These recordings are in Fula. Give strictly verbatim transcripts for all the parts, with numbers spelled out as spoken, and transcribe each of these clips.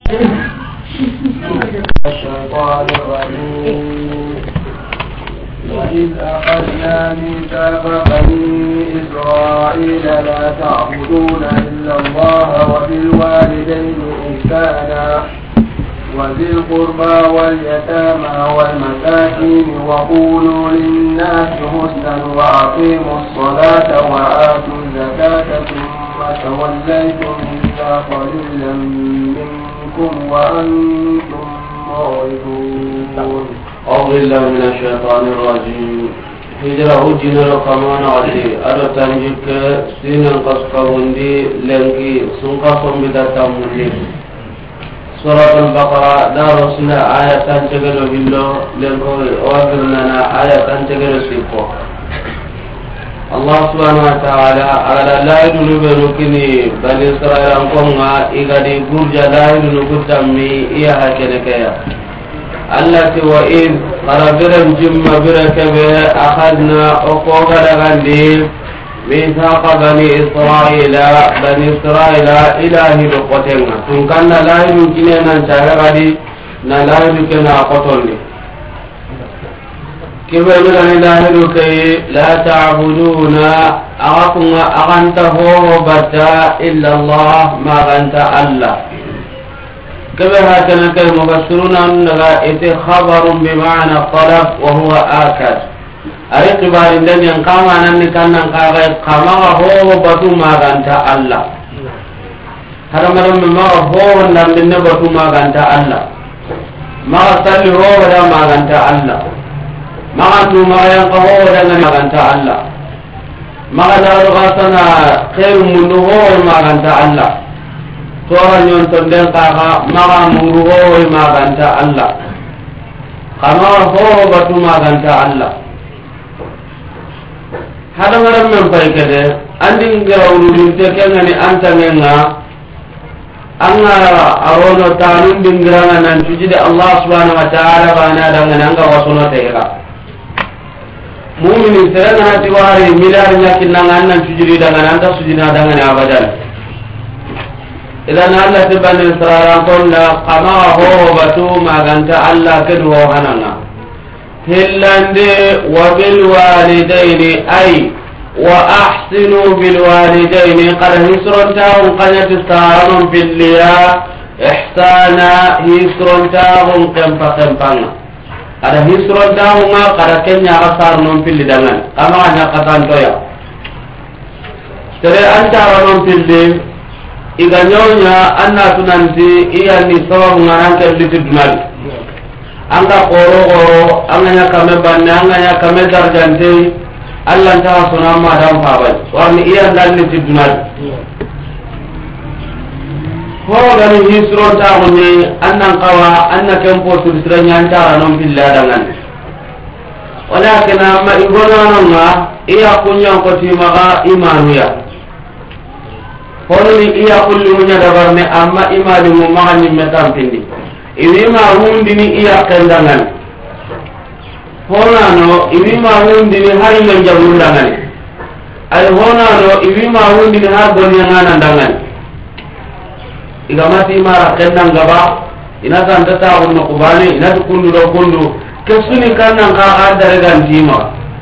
الشيطان الرجيم وإذ أخذنا ميثاق بني إسرائيل لا تعبدون إلا الله وبالوالدين إحسانا وذي القربى واليتامى والمساكين وقولوا للناس حسنا وأقيموا الصلاة وآتوا الزكاة ثم توليتم إلا قليلا منكم وأنتم معرضون. أعوذ بالله من الشيطان الرجيم. هجرة جنر كمان عليه أرى تنجيك سين قصقوندي لنكي سنقصهم بدتامولين. سورة البقرة دار سنة آية تنتقل بالله لنكو وافرنا آية تنتقل سيكو. الله سبحانه وتعالى على لا يدل بنوكني بني إسرائيل أنكمها إغادي برجا لا يدل كتامي إياها كنكيا التي وإذ قربرا جمع بركبه أخذنا أقوغ لغندي ميثاق بني إسرائيل بني إسرائيل إلهي بقوتنا تنكنا لا يمكننا ننشاهدي لا يمكننا قطلني كيف يقولون إلهي كي لا تعبدون أغاكم أغنته بدا إلا الله ما غنت الله كيف هكذا كالمفسرون أنها إتي خبر بمعنى الطلب وهو آكد أي قبال لن ينقام عن أنك أنك قام هو بدو ما غنت الله هذا مرم ما هو لم ينبتو ما غنت الله ما صلي هو ولا ما غنت الله ما أنتم ما ينقهو ولا ما غنت الله ما دارغتنا خير منه هو ما غنت الله تورا ينتون دين قاقا ما مره هو ما غنت الله قام هو بدو ما غنت الله هذا مرم من فايكده عندي غيرولين تكنني أنت منها أنا أرونا تانون بنجرانا ننتجد الله سبحانه وتعالى بانا دعنا نعى وصلنا تيرا مؤمن سرنا تيواري ميلار نيكين نعى ننتجد دعنا نعى سجنا دعنا أبدا إذا نالله تبني سرارا كنا قما هو بتو ما جنت الله كدوا هننا هلاندي وبالوالدين أي وأحسنوا بالوالدين قد هسرنتاهم قد تستعرون بالليا إحسانا هسرنتاهم كم فقمنا قد هسرنتاهم قد كنيا غصارنون باللدنان أما أنا قطان تويا ترى أنت رنون باللي إذا نيونا أنا تنانتي إيا نسوه نانك اللي تدمال أنك قورو قورو أنك كمبان أنك كمدرجانتي Allah ta sona ma dan fabai warni iya dan ni tidunal ho gani hisro ta woni annan qawa annaka empo siranya antara non billa dangan walakin amma igono nonga iya kunya ko timaga imanu ya honni iya kullu munya dabarne amma imanu mu magani metam pindi iwi ma hundi ni iya kandangan honano iwi ma hundi ni hari men jabundangani ay honano iwi ma hundi ni har gonya ngana ndangani igamati mara kendan gaba ina tan tata wonno kubani ina kundu do kundu kesuni kannan ka adare gantima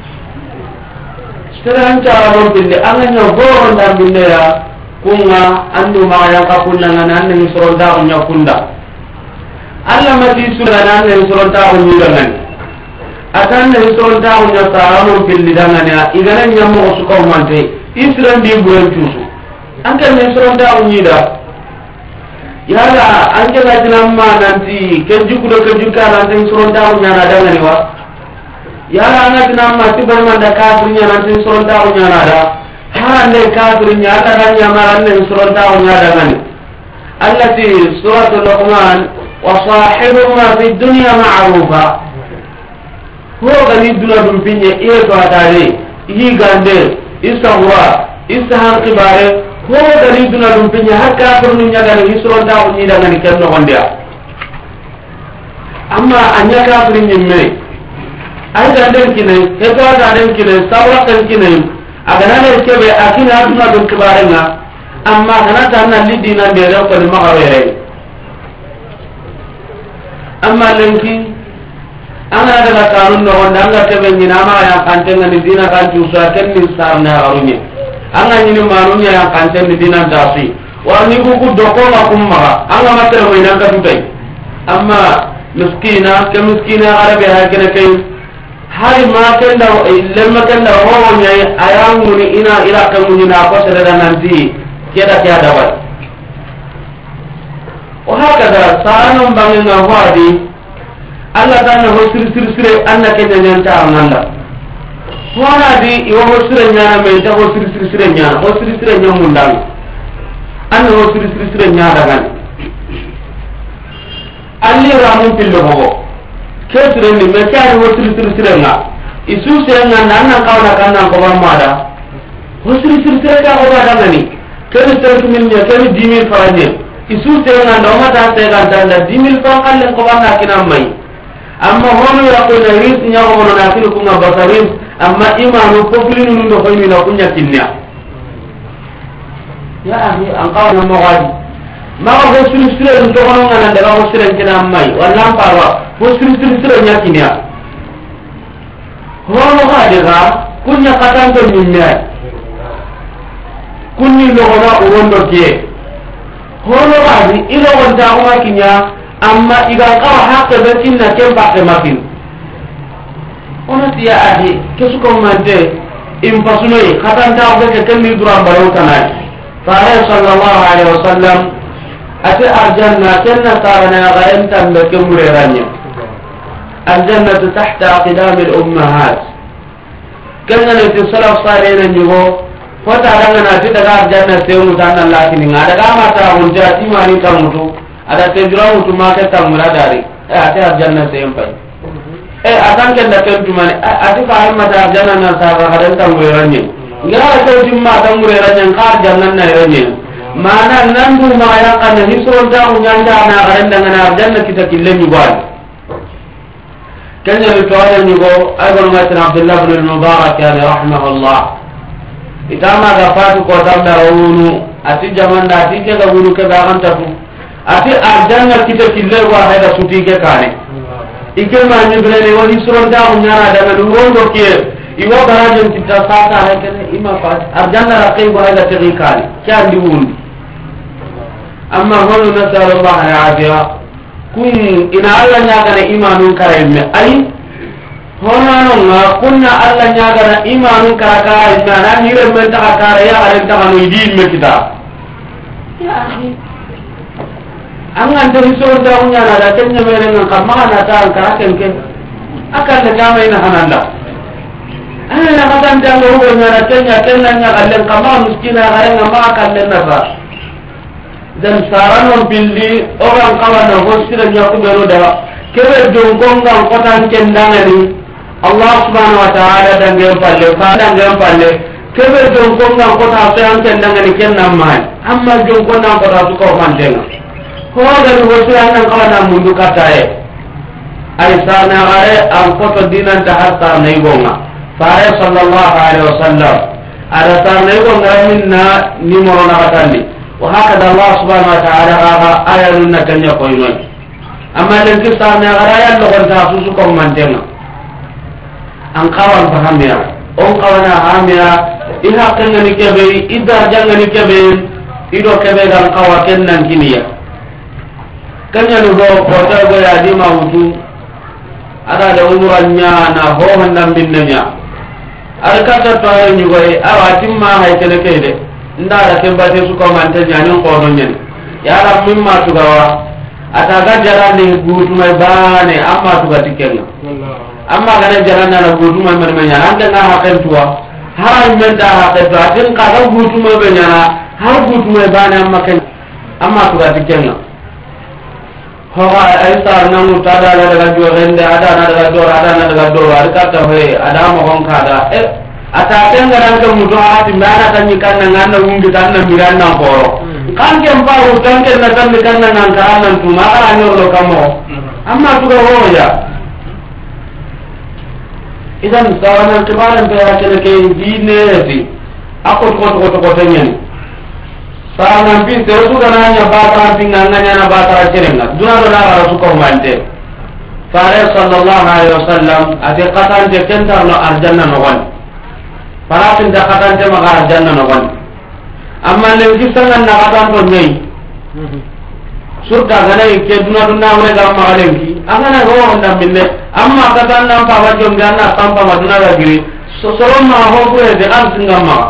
seran cara mon pinde anganya goron dan binde ya kunga andu ma yang ka kunna ngana nan soronda nya kunda alla mati surana nan soronda nya ngani atan ne soron ta unya saamo pilli dangane igana nyammo su ko mante isran di buren tusu anke ne soron ta unyida yala anke ga tinamma nanti kenju kudo kenju kala nan soron ta unya na dangane wa yala anga tinamma tibar manda kafirnya nanti soron ta unya na da ha ne kafirnya ata dan nyamaran ne soron ta unya dangane allati suratul luqman wa sahibuhuma fid dunya ma'rufa ho gani duna dum pinye e to atare yi gande isawra isahan kibare ho gani duna dum pinye hakka furnu nyaga ni isron da ni da ngani kenno gondia amma anya ka furin nyimme ay gande kinai he to da den kinai sawra kan kinai aga nane kebe akina duna dum kibare nga amma kana tan nan lidina de ko ma gawere amma lenki anga daga kanun no onda anga tebe ni nama ya kantenga ni dina kan jusa ken ni sarna garunya anga ni manunya ya kanten ni dina dasi warni ku doko ma kumma anga matre mo ina ka tutai amma miskina ke miskina arabe ha kene kay hari ma kenda lemma kenda ho nyai ayangu ni ina ila kamu ni na ko sada nanti keda kya dawal o hakada saranum bangena wadi Allah tanna ho sir sir sir anna kenya nyanta amanda wala di iwa ho sir nyana me ta ho sir sir sir nyana ho sir sir nyamundal anna ho sir sir sir nyana gan alli ramu pillo ho kesre ni me ta ho sir sir sir nga isu se nga nanna kawna kanna ko mada ho sir sir sir ka ho da ngani kene tan min nya kene dimil faranye isu se nga ndo mata se ga tanda dimil fa kallen ko bana kinam mai amma hono ya ko na ris nya ko na kinu kuma basarin amma imanu ko kulinu ndo ko ni na kunya kinnya ya ahi an qawna mawadi ma ko suru suru ndo ko ngana daga ko suru kina mai walla parwa ko suru suru suru nya kinnya hono ga daga kunya katan to minnya kunni lo na urondo ke hono ga ni ilo wonta ko kinnya amma igan kawa hakke be kinna ken bakke makin onati ya ahi kesuko mante impasunoy khatanta be ke kenni duran baraw tanay fa sallallahu alaihi wasallam ati arjanna kenna sarana gayen tambe kemure ranya aljannatu tahta aqdam al ummahat kenna ne salaf sarena nyugo fota ranga na ti daga arjanna sewu tan Allah kini ngada ga mata hunja ti mani kamutu ada tejura mutu make tamura dari eh ate arjanna seyampai eh akan ken da ken tumane ati fa amma da arjanna na sa ga hadan tamuranye ngara ko timma tamuranye ka arjanna na ranye mana nan du ma ya kan ni so da unyanda na garan da na arjanna kita killen yugal kan ya to ala ni go ay gon ma tan abdullah ibn al-mubarak ya rahimahullah itama ga fatu ko tamda wonu ati jaman da ati ke ga wuru ke ga kan tafu ati arjanna kita kille wa hada suti ke kane ike ma ni brene woni suronda unyana da na ngondo ke iwa barajen kita sata ha kene ima fa arjanna raqay wa hada tigi kane kya ndiwun amma hono nasal Allah al-afiya kun ina Allah nya kana imanun karemme ai hono non kunna Allah nya kana imanun karaka ina na ni remmen ta kare ya aren ta kanu idi me kita ya akhi angan dari sore ta unya na da tanya mere ngan kamma na ta an ka ken ken akan da kama ina hananda ana na katan da ngoro na da tanya tanya nya kallen kamma miskina gare ngama kallen na ba dan saranon billi orang kawana hosira nya ku bero da kebe don gonga kotan ken dangani Allah subhanahu wa ta'ala dan gem palle fa dan gem palle kebe don gonga kota tan ken dangani ken namman amma don gonga kota su ko man denga ko gari hosira nan kawana mundu katae ay sana gare an koto dinan ta hatta nay gonga fa sallallahu alaihi wasallam ada tar nay gonga minna ni morona katandi wa hakada Allah subhanahu wa ta'ala ga ayatun nakanya koyno amma den kisana gare ya lo gonta susu ko mantenga an kawan pahamya on kawana hamya iha kengani kebe ida jangani kebe ido kebe gan kawa kennan kiniya kanya no go kota go ya di mawutu ada da umuranya na ho handam binnanya arkata to ay ni go awati ma hay kene kede ndara kemba te su ko mante nyanyon ko don nyen ya rab mimma tu gawa ataga jarani gutu mai bane amma tu ga tikenga amma gana jarana na gutu mai mer menya anda na hakan tuwa har men da hakan to atin ka ga gutu mai benyana har gutu mai bane amma kan amma tu ga tikenga hoga ay sar namu tada daga do rende ada na daga do ada na daga do ar ka ta hoye ada mo gon kada e ata tenga ran ko mudo ati mbana tan ni kan nan na wungi tan na miran na boro kan ke mbaru tan ke na tan kan nan ka nan tu ma ara nyor lo kamo amma tu go hoya idan sawana kibaran be ya kene ke dine fi akot ko ko ko tanyen sanan pin te su kana nya ba ta pin nganya na ba ta cerenga duna do na ra su ko mante fare sallallahu alaihi wasallam ati qatante kentarno arjanna nogon paratin da qatante maga arjanna nogon amma len kisangan na qatanto nyai surta ganai ke duna duna wala ga magalenki angana ho onda minne amma qatan nam pa wajom ganna tampa maduna ga giri so soro ma ho ko de am singama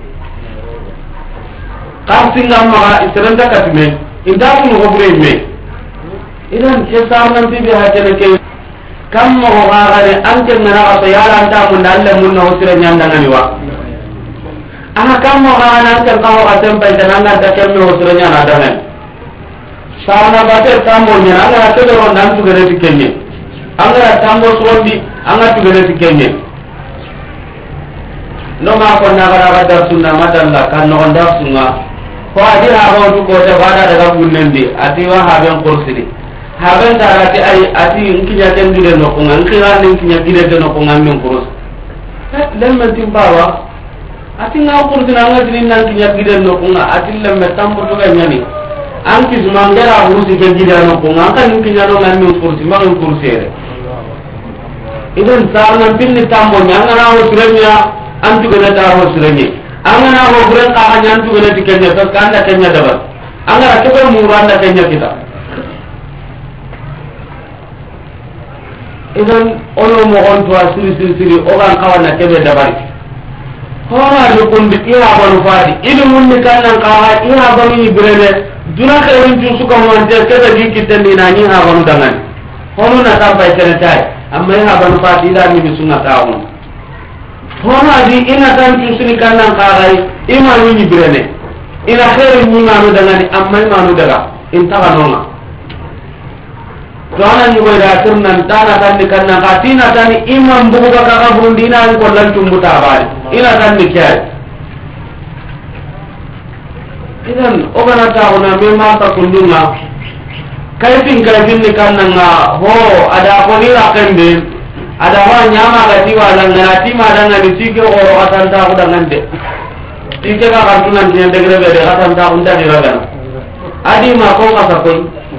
kam singama isrenda katme inda ko ho bure me idan ke sarnan tibi hakene ke kam mo gare anke ngana aso yara anta mun dalle mun no sire nyanda ngani wa ana kam mo gare anke kawo atem pa tananga ta kemme ho sire nyana dangan sarna bate tambo nyana ngara to ro nan tu gere tikenye angara tambo sondi anga tu gere tikenye no ma ko na gara ga sunna madalla kan no nda sunna ko adi ha ro du ko te bada daga bunnendi ati wa ha ben kursidi haben darati ay ati nkinya tendire no ko ngan kira nin kinya gide no ko ngam min kurus lemme timbawa ati nga kursina nga din nan kinya gide no ko nga ati lemme tambo to ga nyani anki zumangara urusi ke gide no ko nga kan kinya no ngam min kursi ma ngam kursere idan sarna pinni tambo nyanga na o surenya antu gana ta o surenye angana ho buren ka hanya antu gana tikenya to kanda kenya dabar angara kebe muranda kenya kita idan ono mo on to asiri siri siri o gan kawana kebe dabari hono do kundi ira banu fadi idu munni kannan kaha ira banu ni birene duna kawin ju suka mo ante kebe gi kitendi na ni ha banu dangan hono na ta bai kene tai amma ira banu fadi ida ni bisunga taawun hono adi ina tan ju sini kannan kaha ima ni birene ina khairu ni ma no dangani amma ma no daga inta kanonga Tuana ni boy da turnan dana tan ni kanna katina tan imam bugu ka ka burundina an ko lan tumbuta bari ina tan ni kay idan ogana ta ona me ma ta kundunga kayfin kayfin ni kanna nga ho ada ko ni rakende ada wa nyama ga tiwa lan na tima dan ni sike oro atan ta ko dan de tike ka kan tunan ni degre be atan ta unda ni raga adi ma ko ka ko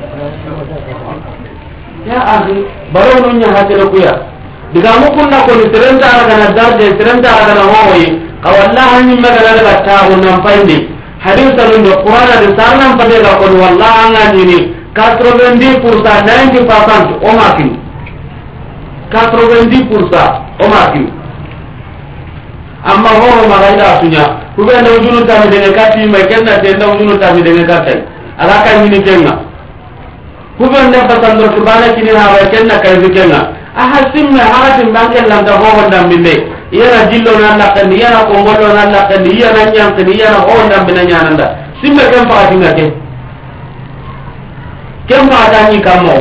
ya akhi baro nunya hatelo kuya diga mu kunna ko ni terenta ara kana darje terenta ara kana hoyi awalla hanni magana daga ta unan pande hadisa min do qur'ana de sarnan pade ga ko wallahi angani ni quatre-vingt-dix pour cent ninety percent o makin quatre-vingt-dix pour cent o makin amma ho magaida sunya kube ndo junu ta mi de kati mai kenna de ndo junu ta mi de kati ala kan ni kenna kuben da pasandro kubana kini hawa kenna kay bikenga aha simme haratin banken landa ho wanda minne yana jillo na la kan yana kongolo na la kan yana nyam kan yana ho wanda minna nyananda simme kan fa tinga ke kemma adani kamo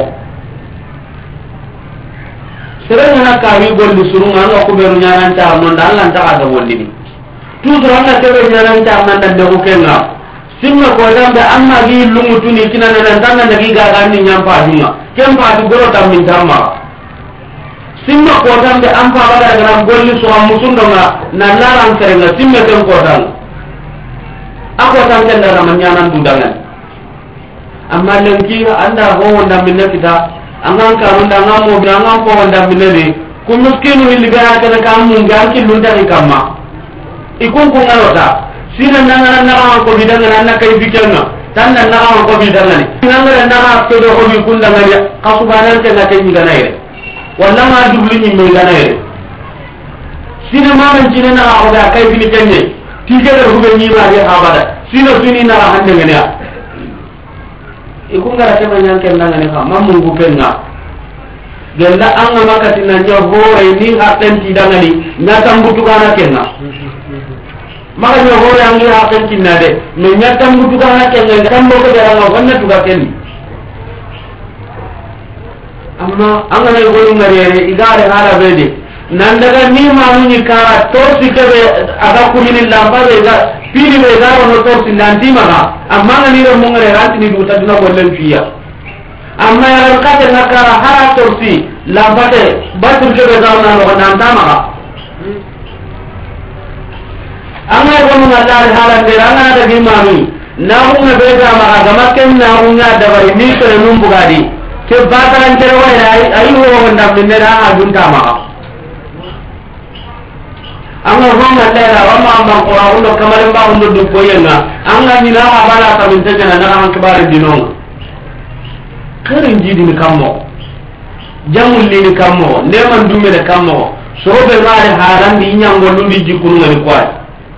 serena na kawi golli surunga no ko beru nyanan ta mon dan lan ta ga wolli ni toujours anna kebe nyanan ta man dan de ko kenga simma ko dambe amma gi lungutu ni kinana nan tan nan gi gaga ni nyampa hinga kempa du goro tam min tamma simma ko dambe am pa bada gram golli so am musundo nga na laran serenga simma tem ko dan ako tan tan da man nyanan du dangan amma lenki anda ho wonda minne kita angan ka wonda ngamo bi angan ko wonda minne ni ku miskinu ilga ta ka mun ga ki lunda ni kamma ikun ko ngalota sina nangana naga ko bidanga nanna kay bikenga tanna naga ko bidanga ni nangana naga to do ko bi kunda ngani kasubanan te ngate ni ganaire walla ma dubli ni me ganaire sina ma man jina naga ko da kay bi kenye tige da ko be ni ba ya habara sina suni naga hande ngani ya ikunga ra te manyan ken ngani ka mamun ku kenga gella anga makati na nyo hore ni hatten ti dangani na tambutu kana kenga maka yo hore angi hakken kinna de me nyata mutu kana kenga tambo ko dara no wanna tuga ken amma anga ne golu ngare igare hala bede nan daga ni manu ni kara to sikebe aga kumini lamba be ga pini be ga no to sinanti maga amma ngani ro mo ngare ranti ni duta duna gollen fiya amma ya ka te nakara hara torsi lamba de batur ke be ga no nan ta maga anga gonu na dal halan de anga da gi mami na hunga be ga ma ga maken na hunga da bari ni to num bugadi ke bataran tere wa ay ay ho wanda minne da ha dun tama anga honga tera wa ma ma ko awundo kamare ba undo du koyenga anga ni na ha bala ta min tejana na han kibar dinon karin jidi ni kammo jamul ni kammo ne man dume de kammo so be mare haran di nyango lundi jikunu ngani kwai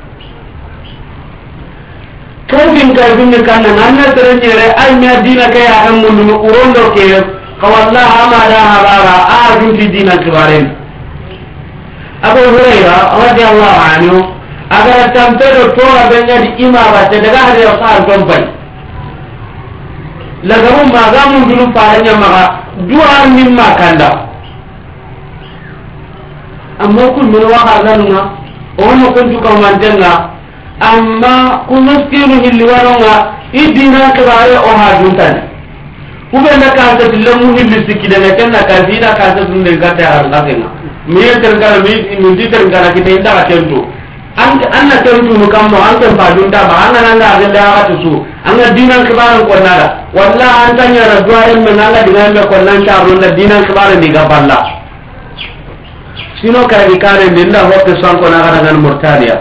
kafin kafin ne kan nan na taranyere ay mi adina kay am mundu urondo ke qawalla amada harara a junti dina kibaren abu hurayra radiyallahu anhu agar tampero to abenya di imama te daga hade ya sa dompai lagarum magamun dulu paranya maga dua mimma kanda amma kun min wa harlanunga ono kun tu kamantenga amma kunuskinu hilliwaronga idina kibare o ha juntan kubenda ka ta dillamu hilli sikidana kenna ka dina ka ta sunne gata arqatenga mi terkala mi mi terkala kita inda kento an anna tentu no kammo an kan padunta ba an nan da ga da su an dinan kibaran ko nada wallahi an tanya ra duaren men Allah dinan be ko nan ta ron da dinan kibaran ni ga balla sino ka di kare dinda hokke san ko na ga nan murtadiya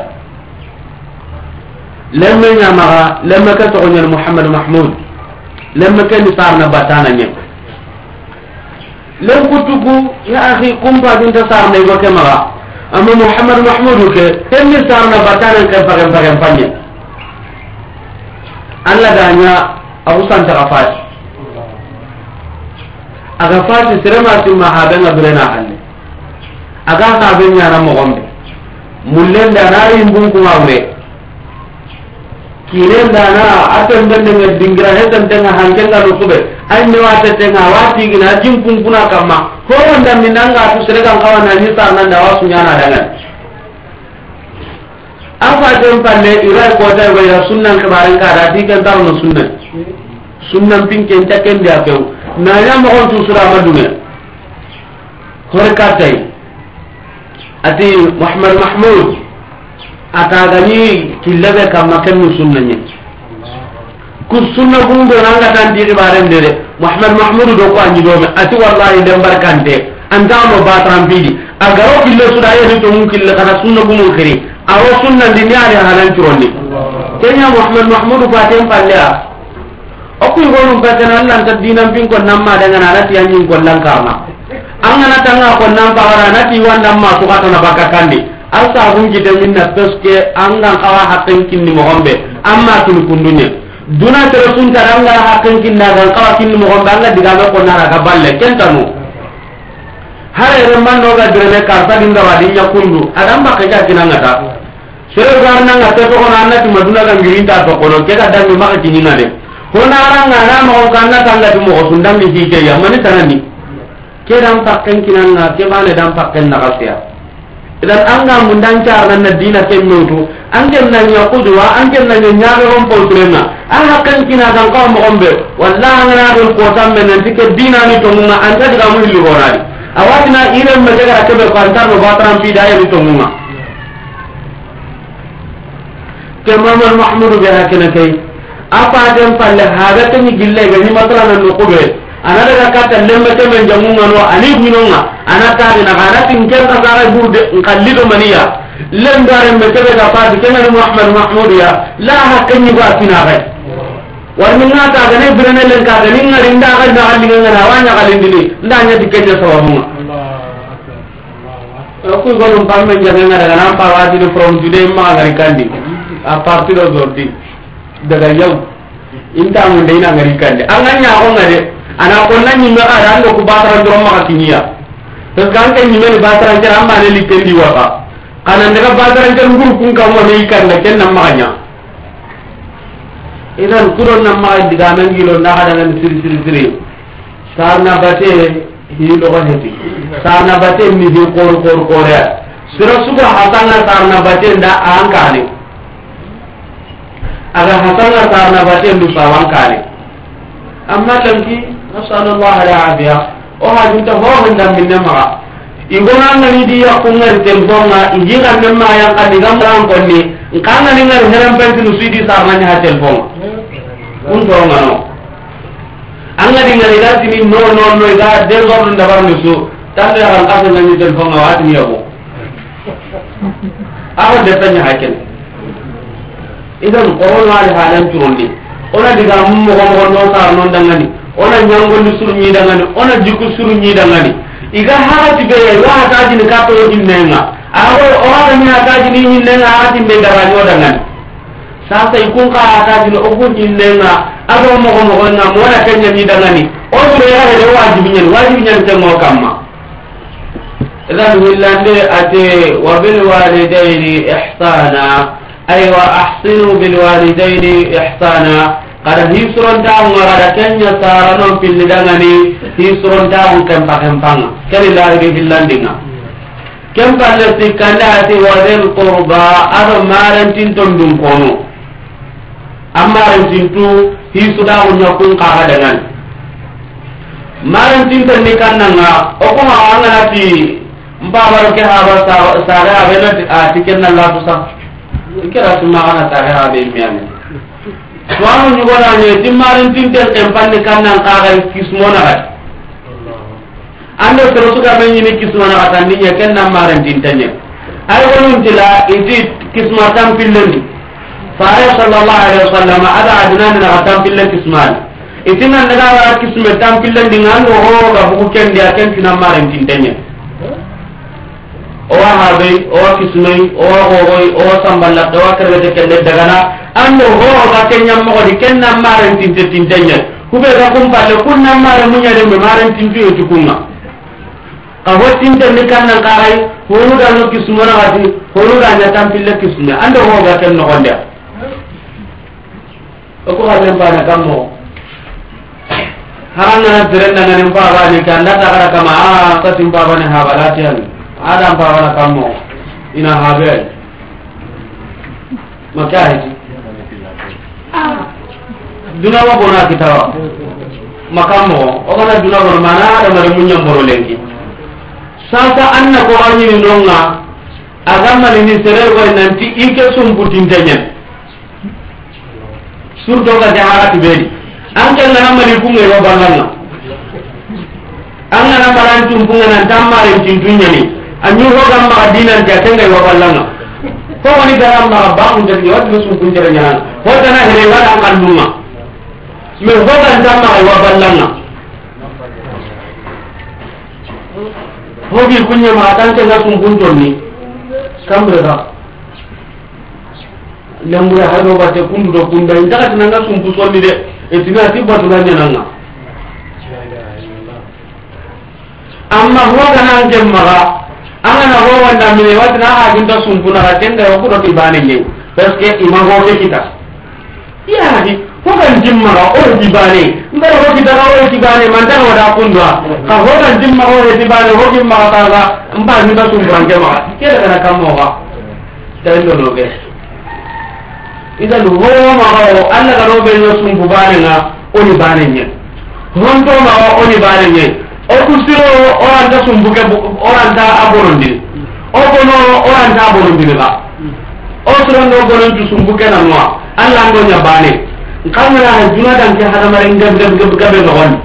lemma nya maga lemma ka to nyal Muhammad Mahmud lemma ka ni sarna batana nya lem kutugu ya akhi kumpa dinta sarna go ke maga amma Muhammad Mahmud ke tenni sarna batana kan pagan pagan panye Allah danya Abu Santa Gafat aga fati sirama simma haben abrena halle aga ka benya na mo gombe mullen da nari mbunku ngawre kire dana atem bende nge dingira hetan tenga hankenga rusube anni wate tenga wati gina jimpun kuna kama ko wanda minanga tu serega kawana ni sarna da wasu nyana dangan afa dem palle ira ko ta wa ya sunnan kabaran ka da dikan tar no sunnan sunnan pinken taken dia pew na ya mo on tu sura madune hor ka tay ati Muhammad Mahmud ata gani killabe kam makan sunnanya ku sunna gundo nanga tan diri baren dere Muhammad Mahmud do ko anyi do me ati wallahi dem barkante anda mo batram bidi agaro kille suda ye to mun kille kana sunna gumo khiri awo sunna di nyaari halan turonni kenya Muhammad Mahmud fatem palla o ku gonu batana Allah ta dinam pin ko namma daga na rati anyin ko lankama angana tanga ko nam pawara nati wanda ma su kata na bakakandi alsa hun kita minna peske anga kawa hakken kinni mo gombe amma tun kundunya duna tere sun taranga hakken kinna gan kawa kinni mo gombe anga diga ko nara ga balle kentanu hare remman no ga direbe karta dinga wadinya kundu adam ba kaja kinanga ta sere garna ngate to kono annati maduna ga ngirinta to kono keda dangi maka tinina de kona ranga na mo kanna tanga mo sundam ni hije ya mani tanani kedam pakken kinanga ke bane dam pakken na gasya idan anga mundan carna na dina kennotu angen na nya kudwa angen na nya nyaare on poltrena aha kan kina kan ko mo gombe wallahi ngana dol ko tambe nan tike dina ni to munga anta diga mu hilli goradi awatina ire me daga ke be ko anta no batram fi daya ni to munga ke Muhammad Mahmud be hakene kay apa dem palle haga tan gille ga ni matala no ko be ana daga kata lembe temen jamunga no ani minonga ana tari na kana tinker ka gara burde kallido maniya lembare me tebe ga fadi kenan Muhammad Mahmud ya la hakani ba tinaga warni ngata ga ne birane len ka ga ninga rinda ga na ali nga na wanya kalindini ndanya dikenya sawamunga ko golum pamme janga daga nan pa wadi do from today ma ngari kandi a partir d'aujourd'hui daga yaw inta mun deina ngari kandi anganya ko ngade ana ko nan ni ma ara ndo ku batara ndoro ma kiniya to kan kan ni men batara jara amma ne litendi waka kana daga batara jara nguru kun ka mo ne kan na ken nan maganya idan kuron nan ma diga men gilo na hada nan siri siri siri sarna bate hi lo ko heti sarna bate mi hi kor kor kor ya sira suba hatana sarna bate nda an kale aga hatana sarna bate ndu sawan kale amma tanki nasallallahu alaihi o ha junta ho handa minna ma igona ngani di yakunga telfonga injinga nemma yang kadiga mran konni kanga ni ngar heram penti no sidi sarna nya telfon un to ngano anga nga dingari ga tini no no no ga de go ndo dabar nusu tan ya kan kaso ngani telefon ga wati yabo awa de tanya haken idan corona al halan turundi ona diga mum mo mo no tar non dangani ona nyango ni suru nyi dangani ona jiku suru nyi dangani iga harati be wa hataji ni kato hinnenga awo ona ni hataji ni hinnenga hati be daranyo dangani sasa ikun ka hataji no ogun hinnenga ado mo mo mo na mo na kenya ni dangani o do ya de wajibi nyen wajibi nyen te mo kamma idan willande ate wa bil walidaini ihsana ay wa ahsinu bil walidaini ihsana kada hisron taun ngara kenya sarano pillidangani hisron taun kempa kempanga kali lahi hillandinga kempa le tikanda ati wadel qurba ado maran tinton dum kono amaran tintu hisuda unya kun ka dengan maran tinton ni kannanga o ko ma wanga nati mbabaro ke haba sare abena atikenna la tusa ikira suma ana sare abe miami suanu nyugona ne timmarin tinten tempanni kannan kaga kismona gat ando sero suka men ni kismona gat andi nya kenna maran tintenye ay wonun tila idi kisma tam pillendi faare sallallahu alaihi wasallam ada adnan na tam pillen kisman itina daga wa kisme tam pillendi ngando ho ga buku kendi aken tina maran tintenye o habe o kismai o gogoi o samballa o kerete kende daga na ando ho ga kenya mo di kenna maran tinte tintenya kube ga kum palle kunna maran munya de maran tintu yo tukunga ka ho tinte ni kanna kai honu ga no kismara gati honu ga nya tampille kisme ando ho ga kenno gonde o ko halle pa na kammo haranga na tirenna ngani pa ba ni kanda ta kara kama a ka timpa bane ha balatian adam pa wana kammo ina habe makahi duna wa bona kitawa makamo o kana duna bona mana ada mare munya moro lengi sasa anna ko arni nonga agama ni sere ko nanti ike sumbutin tanya surdo ga jahara tibedi an kan na mari kunga yo balanga an na maran tumpunga nan tamare tintunya ni anyu ho gamma dinan ja tenga yo balanga ko woni garam ma ba un de yo to sumpun jere nyana ho tana hele wala kan dunga me hogan tamma ay waballanga hobi kunya ma tan ke na kun kuntoni kamrega lambura hado batte kundu do kunda inta tan nga sumpu sonni de etina tibatu ganya nanga amma hogan an jemmaga angana ho wanda mine watna ha ginta sumpu na tenda ko do tibane nyi parce que ima ho ke kita ya di hogan jimmaga o dibane ngara ho kita o dibane mantana wada kundwa ka hogan jimmaga o dibane ho jimmaga taga mba ni ba sumpu an jemaga kera kana kamoga tendo loge ida lu ho ma ho alla ga robe no sumpu bane nga o ni bane nye hondo ma o ni bane nye o kusiro o anda sumpu ke o anda aborondi o kono o anda aborondi ba o srondo gonon tu sumpu ke na noa alla ndo nya bane kamera juna dan ke hada mare ngab ngab ngab gabe no won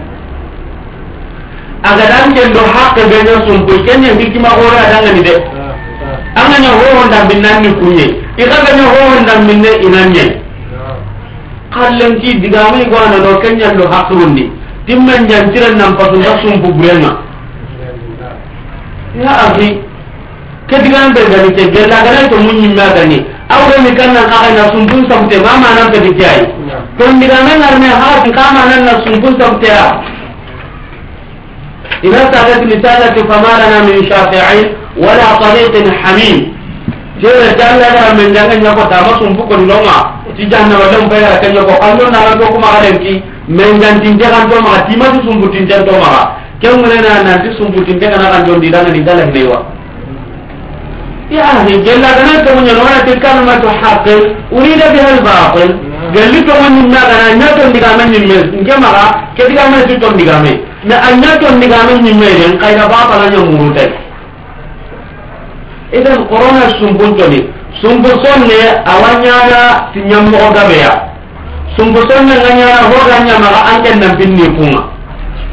aga dan ke do hakke be no sumpu kenya hikima hore adanga ni de anganya ho honda binnan ni kunye ikaga nyo ho honda minne inanye kallen ki digame go na do kenya do hakrundi timman jantiran nam patu da sumpu burenga ya abi ke digame be gani ke gella gana to munyi magani awre mi kanna ka na sumpun sabte mama nan pe dikai to digame ngarne ha kama nan na sumpun sabte ya ila ta'at misalati famarana min shafi'in wala tariqin hamim jere jalla na men janga nyako ta ma sumpu ko ndonga ti janna wala mbe ya kanyo ko kando na ko kuma alenki men jantin jagan to ma ti ma sumpu tin janto ma kemure na na ti sumpu tin jagan na kan jondi dana ni dala newa يعني جل أنا تقول أنا تكلم تحقق أريد بها الباطل قال لي تقول إن أنا نتون دعامين نمس كمارا كذا ما تون دعامين نا أنا تون دعامين نمس كايدا باطل أنا يموتة إذا كورونا سنبوتني سنبوتني أوانيا تنيم أوغابيا سنبوتني غنيا هو غنيا ما أنكن نبني فونا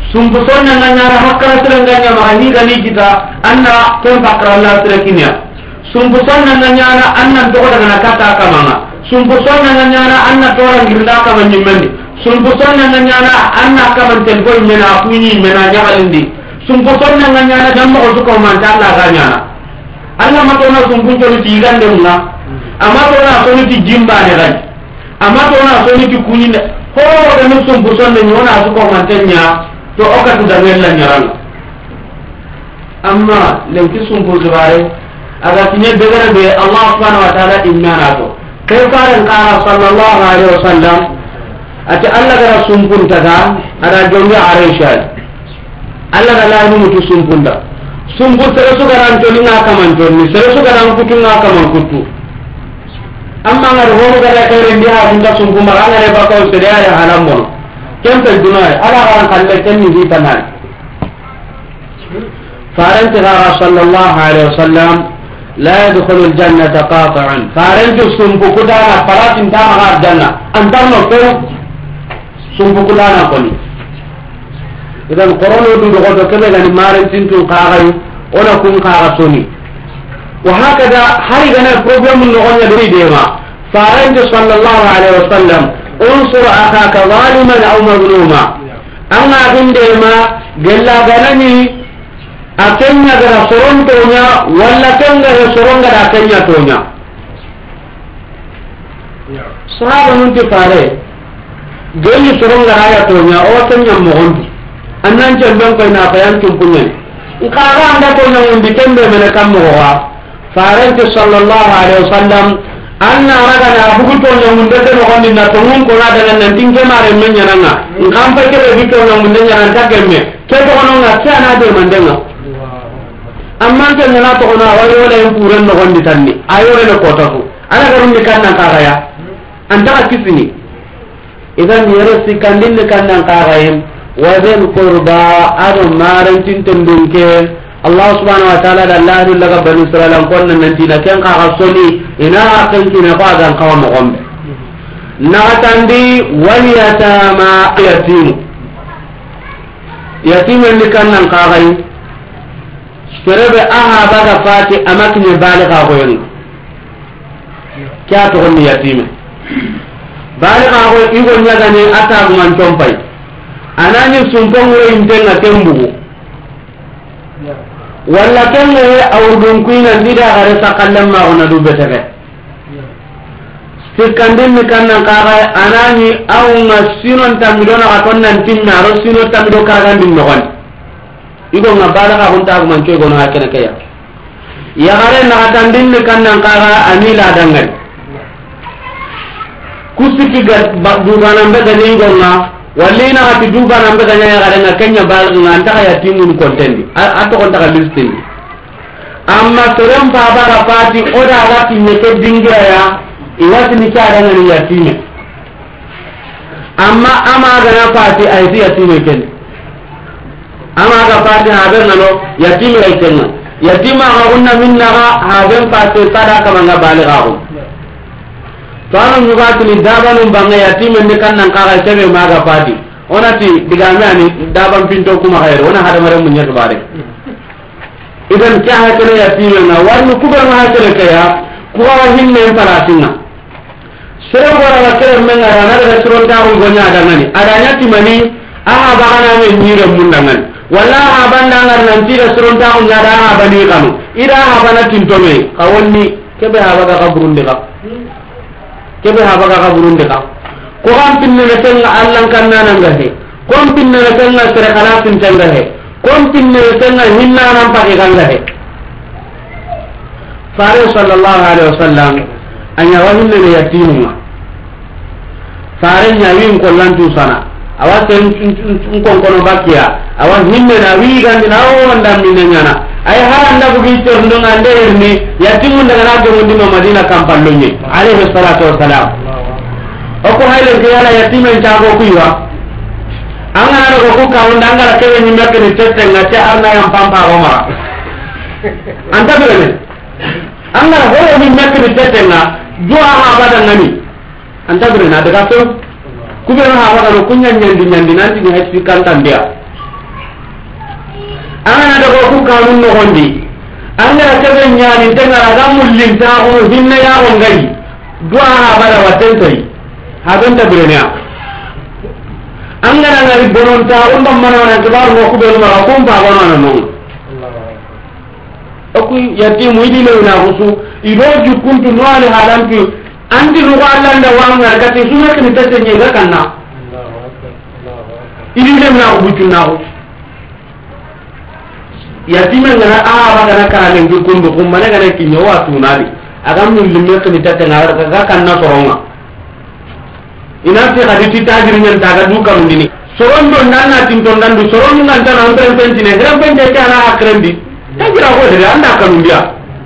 sumbu sonna nganya hakkara serenganya mahani gani kita anna tem bakra Allah serekinya sumbu sonna nganya anna to daga kata kamanga sumbu sonna nganya anna to orang girda kamanyi mendi sumbu sonna nganya anna kaman telbo mena kunyi mena nyagalindi sumbu sonna nganya damma ko ko man Allah ganya Allah matona sumbu to ti gande munga amma to na so ti jimba ne gani amma to na so ti kunyi ko da no sumbu sonna nyona su ko man tenya to okatu dangella nyaranga amma lenki sumbu zubare aga tinye begara be Allah subhanahu wa ta'ala imana to kay faran qara sallallahu alaihi wasallam ati Allah gara sumpun taga ada jonga aisha Allah gara nu mutu sumpunda sumbu tere su garan to linga kaman to ni tere su garan kutu nga kaman kutu amma ngar ho gara kay rendi ha bunda sumbu maranga re bakaw tere ya halam mono kempe dunay ala garan kalle tenni di tanan فارنت صلى الله عليه وسلم لا يدخل الجنة قاطعا فارنت سنبو كدانا فرات انتام غار جنة انترنا كو سنبو كدانا قولي إذن قرونو دو دغوتو كبه غني مارن سنتو قاغي ونا كون قاغسوني وهكذا هاري غنى البروبلم اللي غنى دري ديما فارنت صلى الله عليه وسلم انصر أخاك ظالما أو مظلوما أنا غنديما قل غنني akenya gara soron tonya walla kenga gara soron gara akenya tonya sahaba nun ti fare geli soron gara ya tonya o kenya mo gondi annan jamban ko na bayan tum kunyen ikara anda tonya mun bitembe mena kam mo wa fare ti sallallahu alaihi wasallam anna raga na bugu tonya mun de no gondi na to mun ko na daga nan tinke mare men nyananga ngam pa ke be tonya mun de nyanan tagemme ke to ono na kana de mandenga amma ke ngana to na wayo wala en puran no gondi tanni ayo le ko to ana garum ni kannan ka ga ya anta kisini idan yero sikandin ni kannan ka ga yin wa zal qurba ado maran tinton dunke Allah subhanahu wa ta'ala da Allah laga bani israilan kon nan tina ken ka ga soni ina kan kina ba gan kawa mo gombe na tandi wal yatama yatim yatim ni kannan ka ga yin serebe aha baga fati amakni baligha goyen kya to ni yatime baligha go igo nyaga ni ata man tompai anani sumpong we intenga tembugo walla kenne awdun kuina dida gare sakallam ma ona du betege sikandin ni kannan kaga anani aw masinon tamidona atonnan timna ro sino tamido kaga din no igo ngabala ka hunta man coy gono hakena kaya ya gare na tandin ne kannan kaga anila dangal kusiki ga dubanan be gani gonna wallina ati dubanan be gani ya gare na kenya bal nganta ya timun kontendi ato konta ka listing amma serem baba ra pati oda ga tinne ke dingira ya iwati ni cara ngani ya timme amma ama ga na pati ai ya timme ken ama ga fati haben nano yatim ay tenna yatima ga unna minna ga haben fati sadaka manga baligha ko tanu nyugati ni dabanu banga yatim ni kannan ka ga sebe maga fati onati digame ani daban pinto kuma hayro ona hada mare munya to bare idan kya ha kana yatim na warnu kubar ma hakele kaya kuwa hinne parasinga sere gora ga kere menga rana da suron ta ko gonya da ngani adanya timani aha bagana me nyire mundangani wala abanda ngar nanti da suron ta unya da abani kanu ida abana tintome kawonni kebe abaga kaburun de ka kebe abaga kaburun de ka ko kan pinne ne tan Allah kan nan ngahe ko pinne ne tan sere kala tin tan ngahe ko pinne ne tan hinna nan pa kan ngahe fare sallallahu alaihi wasallam anya wahinne ne yatimuma fare nyawin ko lantu sana awaten kon kono bakia awan hinne na wi gandi na o ndam ni nyana ay haranda bu bi torndo ngande erni yatimu daga na do ndima madina kampallo nyi alayhi salatu wassalam o ko hayle ke yala yatimen tago kuiwa anga na ko ko ka unda ngara kebe ni mekke ni tette ngate arna yam pampa roma anta bele anga ho ni mekke ni tette nga du'a ha bada ngani anta bele na daga to kubera ha waga no kunya nyandi nyandi nanti ni hati kantan dia kanun no gondi anga kebe nyani tengara ga mullin ta ko hinna ya on gai dua ha bara waten tai ha ben ta birenya anga ngari bonon ta on dam mana na kibar mo ku be ma ko ba ba na no aku yati mu idi le na husu ido ju kuntu no ale halan ki andi ruwa Allah nda wa ngar gati suna kini tete nyega kanna idi le na ku tunna ko yatima ngana a ba kana kana le kundu kum mana kana kinyo wa tunali agam min limme kini tete ngar ga kanna soronga ina fi haditi tajir nyen daga duka mundini soron do nanna tin to ndandu soron ngan tan an pen pen tine gram pen de kana akrendi tajira ko de anda kanu dia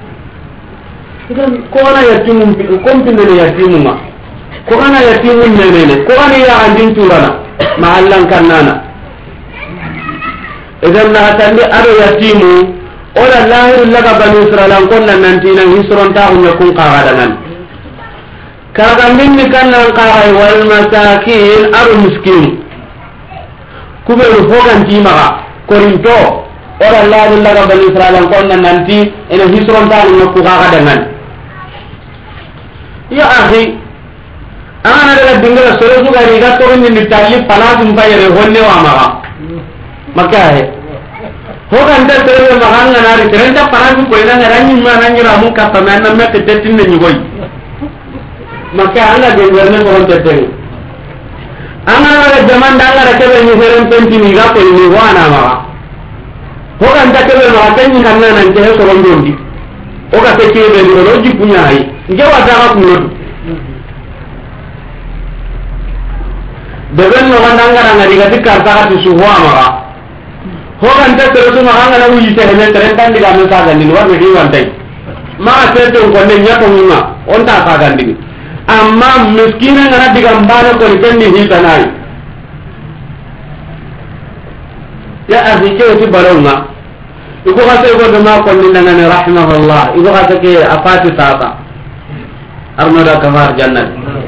ko ana yatimu ko mpinde ne yatimu ma ko ana yatimu ne ne ne ko ana ya andin turana ma allan kannana idan na tande ado yatimu ola lahir laga bani israilan konna nantina hisron ta hunya kun qara dangan kaga minni kannan qara wal masakin aro miskin kubelu fogan timaga korinto ora lahir laga bani israilan konna nanti ina hisron ta hunya ku qara dangan ya akhi ana daga dingala sore su gari ga to ni tali palatum bayre honne wa maga maka he ho kan ta sore ma hanga na ri renta palatum ko ina ranyi ma nan gira mu ka pama na me tetin ni goy maka ana de werne ko on tetin ana daga zaman danga da kebe ni heren penti ni ga ko ni wana maga ho kan ta kebe ma tan ni kan nan ke so rondondi o ka te kebe ni ro ji punya ai ngewa daga kuno deben no gandanga na diga tikar ta tu suwa mara ho kan ta tere su ma ngana wi te hele tere tan diga men sa gandi war be wan tai ma te to ko ne nya ko ma on ta sa gandi amma miskina ngana diga mbana ko ni ni hi tanai ya abi ke ti balonga iko ka te ko de ma ko ni ngana rahimahullah iko ka te ke afati sasa armada kamar jannat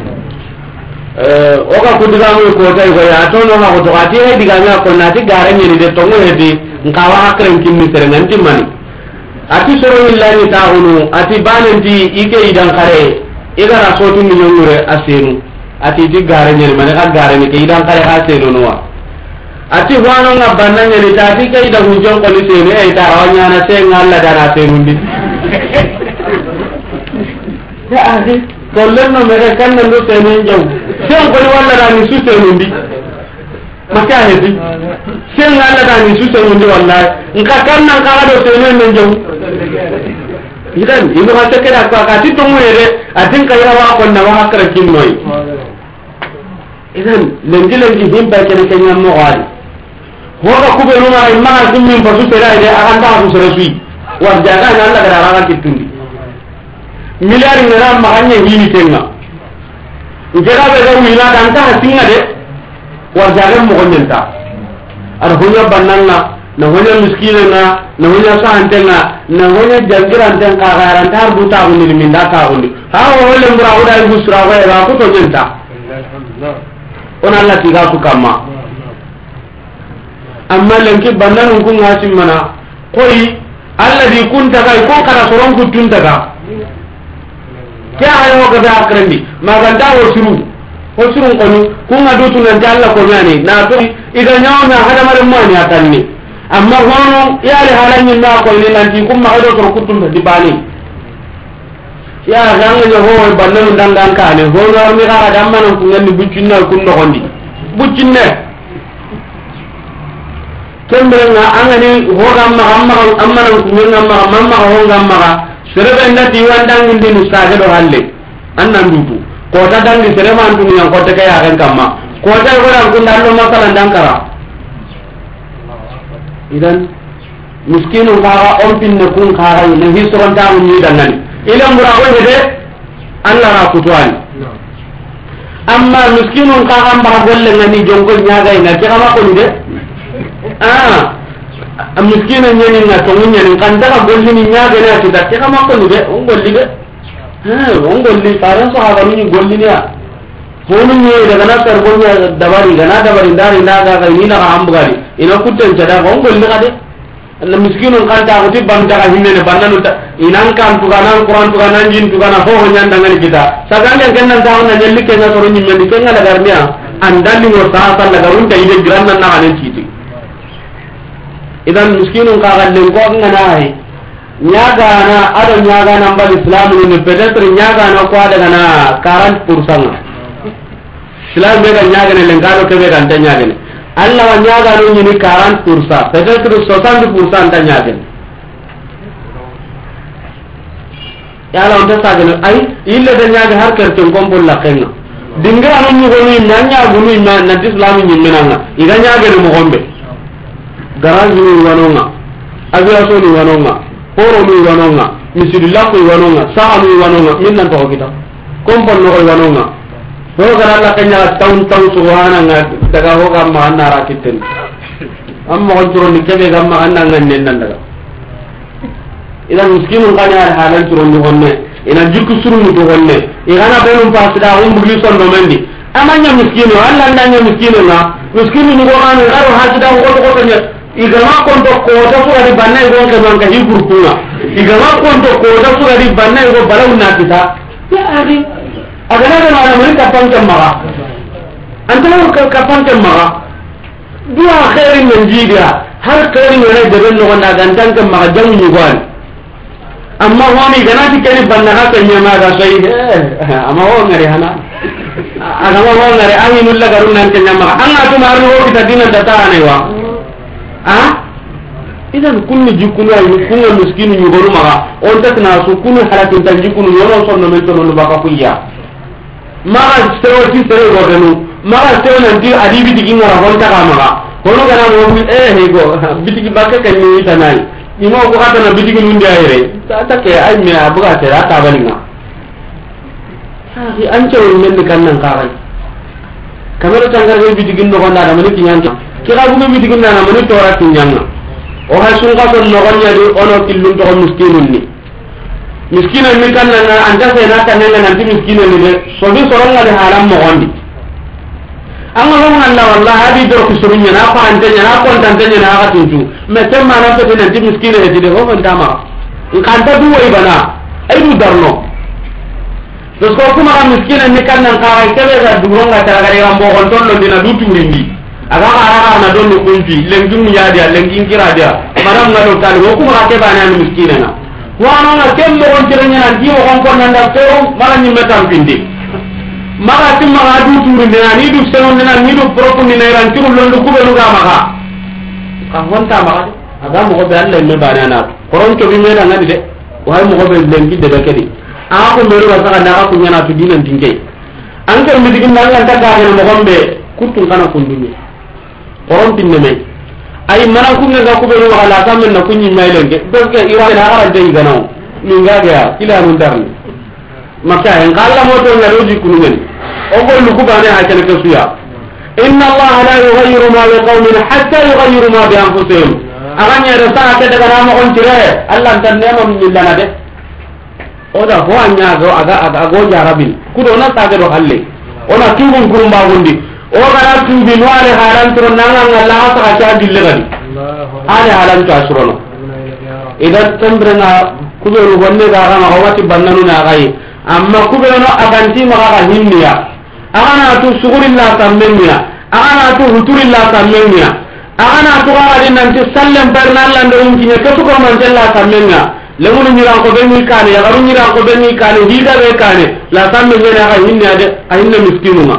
eh oga kudiga mu ko tay ko ya to no ma ko to ati he diga mi ko na ti gare ni de to ngo hedi nkawa akren kinni tere nanti mani ati soro illani taunu ati banenti ike idan kare iga rasotu mi nyongure asenu ati ti gare ni mani ka gare ni ke idan kare asenu no ati wano nga bananya ni tati ke idan hunjon ko ni senu e ta awanya na se ngalla dara senu ndi ya akhi dollen no mere kan no tenen jaw sen ko wala da ni su tenen bi maka hedi sen wala da ni su tenen bi wallahi nka kan nan ka do tenen men jaw idan ibu ha ta keda ko ka ti to ngere atin ka yawa ko na wa hakra kin noy idan lengi lengi him ba kene kenya mo wali ho ka ku be no ma ma sim min basu tera ide akan ta su sere sui war jaga na Allah gara ra kitundi miliar ngara maganya hini tenga ngera be gaw ila dan ta singa de war jaga mo gonyenta ar honya bananga na honya miskina na na honya sahantenga na honya jangiran ten ka garan tar buta ni minda ta hundi ha wole mbura uda busra wa ra ko to nyenta on Allah tiga su kama amma lenki bannan kun ngasim mana koi alladhi kunta kai ko kara soron kutun daga ke ayo ga da akrandi maganda wo suru ko suru ko ni ko ngadu tun nan Allah ko nyani na to iga nyaw na hada mare mo ni atanni amma hono ya le halanni na ko ni nan ti kum ma do to kutum di bani ya ganga yo ho bannan dan dan ka ne hono mi ga da man ko ngani buccinna kun no gondi buccinne kembe nga angani ho gamma amma amma ko ngam amma amma ho gamma serebe ndati wandang indi nusaga do halle annan dutu ko ta dangi serema antu yang ko ta kaya kan kamma ko ta ko ran kun dallo masala ndangkara idan miskinu kaga on pinne kun kaga ne hisron ta mun ni dannan ila murago hede Allah ra kutwani amma miskinu kaga mba golle ngani jongol nyaaga ina ti kama ko ni de ah miskina nyeni na to nyeni kan daga golli ni nyaaga na ti dakke kama ko ni de on golli de ha on golli faran so haga ni golli ni ya honu ni daga na tar golli dabari gana dabari ndari ndaga ga ni na ambugari ina kutten tada on golli ga de na miskinun kan ta uti banta ka hinne bananu ta inan kan tu kana Quran tu kana jin tu kana ho ho nyanda ngani kita saganga kennan ta on na jelli kenna soro nyimme di kenna daga arnia andali mo sa sa daga unta ide granna na ane citi idan miskinun ka galle ko ngana ai nyaga na ado nyaga na mbal islam ni peut-être nyaga na ko daga na quarante pour cent islam be ga nyaga ne lengalo ke be ga nyaga ne Allah wa nyaga no ni quarante pour cent peut-être soixante pour cent ta nyaga ya la on ta sagene ay ille de nyaga har ker ton kombol la kenna dinga anu ni goni nanya gunu na na islam ni menanga iga nyaga no mo gombe garangi ni wanonga aviation ni wanonga poro ni wanonga misidilla ko wanonga saa ni wanonga minna to kita kombol no wanonga ho gara la kanya taun taun subhana nga daga ho gamma anara kitten amma on turo ni kebe gamma annanga nen nan daga idan miskinun kana har halan turo ni honne ina jikku suru ni to honne igana belum pasda um bugli son do mendi amanya miskinu alla ndanya miskinu na miskinu ni go anu aro hasida go to ko nya igama konto ko ta sura di banna go ke man ka hiburtuna igama konto ko ta sura di banna go balawna kita ya akhi agana da mana mun ka panta maga antara ka ka panta maga dua khairin min jidia har khairin ne da ben no na gantan kan maga jamu ni gwan amma wani gana ti kani banna ha kan nyama ga sai amma ho ngare hana agama ho ngare ani nulla garun nan kan nyama anga to maru ho kita dinan da ta ne wa a idan kullu jikunu ay kunna miskinu ni gonu maga on tatna su kunu halatin tan jikunu yono sonno men to no baka kuya maga sewo ti sewo go denu maga sewo nan di adibi digi ngara honta ka maga hono gana mo eh he go bitigi bakka kan ni tanai imo ko kata na bitigi nundi ayre ta ta ke ay me abuga te ta balinga ha an cewo men kan nan karai kamera tangar go bitigi no gonda da mani kinyan kira bu mi bitigi na mani tora kinyan o ha sun ka son no gonya di ono killun to miskinun ni miskina mi kan nan anta se na tan nan anti miskina ni de so bi soronga de haram mo gondi anga lo ngalla wallahi hadi do ko surunya na pa ante na ko ante na ha tinju me temma na to nan anti miskina de de ho ban dama in kan ta duwai bana ai du darno to ko kuma kan miskina ni kan nan ka ai tebe ga duronga ta ga ram bo gon ton lo dina du turindi aga ara na don ko kunti lengum ya dia lengin kira dia maram ngalo tal ko kuma ke bana miskina na wana na kemmo on tirenya nan diwo on ko nan da to mala nyi metam pindi maga tim maga du turu de ani du senon na ni du propo ni na ran turu londo ku be lu ga maga ka honta maga aga mo ko be Allah me bana na koron to bi me na ngadi de way mo ko be lengi de kedi a ko meru wa saka na ko nyana to dinan tinke an ko mi digin nan ta ga mo gombe kutun kana kundumi koron tinne me ay mana kunga ga ko be no ala samen na kunyi mailenge parce que ira na ara de igano ni ngaga kila mun darni maka en kala moto na roji kunumen o go lu ku bane ha kana ke suya inna allaha la yughayyiru ma bi qaumin hatta yughayyiru ma bi anfusihim aganya da sa ta daga na mo on tire allah tan ne mo min lana de o da ho anya go aga aga go jarabin ku do na ta ga do halle ona tubun kurumba gondi o gara tubi no ale halan tro nanga ngalla ta ta dille gadi ale halan ta surono idan tambrena kubero wonne ga ga ma wati bannanu na gai amma kubero aganti ma ga hinniya agana tu sugurilla tammenniya agana tu huturilla tammenniya agana tu ga din nan ti sallam barna Allah ndo unkinya to ko man jalla tammenniya lemunu nyira ko be ni kane ya garu nyira ko be ni kane hida be kane la tammenniya ga hinniya de ahinna miskinuma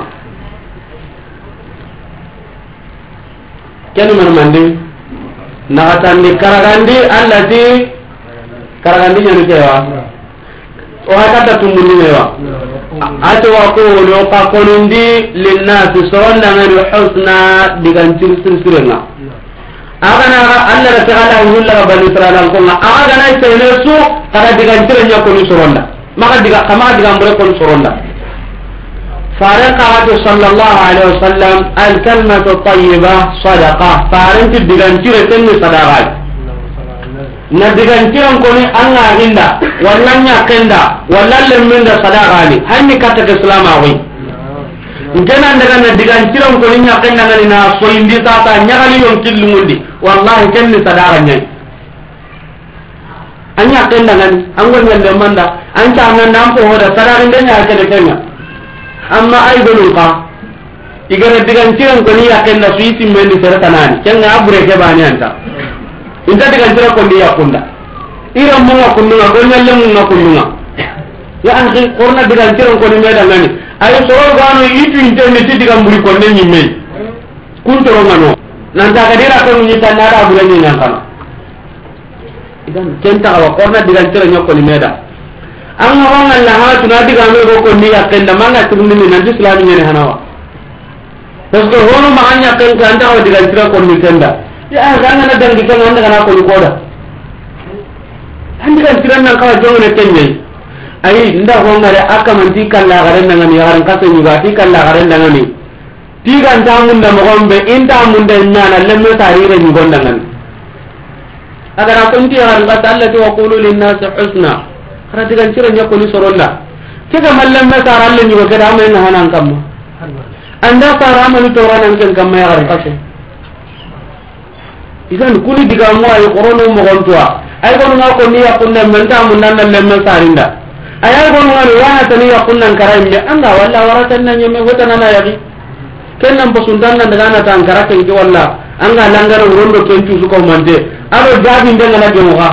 kenu man mandi nagatandi karagandi allati karagandi nyani kewa o hakata tumundi mewa ati wa qulu qaqundi linnasi sonda ngani husna digan sirsirenga agana alla ra tagala hulla bani israila ko nga agana senesu kada digan sirenya ko ni soronda maka diga kama diga mbure ko soronda فارقه صلى الله عليه وسلم الكلمة الطيبة صدقة فارنت الدغنتير تني صدقة ندغنتير كوني أنا هندا ولا نياكندا ولا لمندا صدقة لي هني كاتك إسلام أوي جنا ندغن ندغنتير كوني نياكندا غني نا سويندي تاتا نيغالي يوم كيلمودي والله كني صدقة ني anya kenda ngani angon ngande manda anta nan nan ko hoda sararin denya kene kenya amma ay gonu ka igara digan tiran ko ni yakenda suiti mendi seratanani kenga abure ke bani anta inta digan tiran ko ni yakunda ira mo ngakunda gonyalle mo ngakunda ya anki korna digan tiran ko ni meda ngani ay soro gano itu internet digan buri ko ne nyimme kuntoro ngano nan ta kadira ko ni tanara abure ni nan kana idan kenta wa korna digan tiran nyoko ni meda an hawan Allah ha tuna diga me go ko ni yakenda manga tumundi ni nan islami ne hanawa parce que hono ma anya kan kan ta diga tiran ko ni tenda ya ganga na dangi kan anda kana ko ni koda andi kan tiran nan kawa jongo ne tenye ai nda ho ngare aka man ti kala garen nan ni garan kase ni ga ti kala garen nan ni ti kan ta mun da mo gombe inta mun da nyana lemme tarire ni gonda nan agara ko nti garan ka allati wa qulu lin nas husna khara digan tiran ya ko ni soronda ke ga mallam ma taralle ni ko kada men hanan kam anda tara man to ranan ken kam ya garan kase idan kuni diga mo ay qorono mo gontoa ay gonu nga ko ni yakunna men ta mun nan lemme sarinda ay gonu nga wana tani yakunna karaimbe anga walla waratan nan nyame hotana na yaki kennan pasundan nan daga na tan karake ki walla anga langara urondo kentu su ko mande ado jabi ndenga na gemuga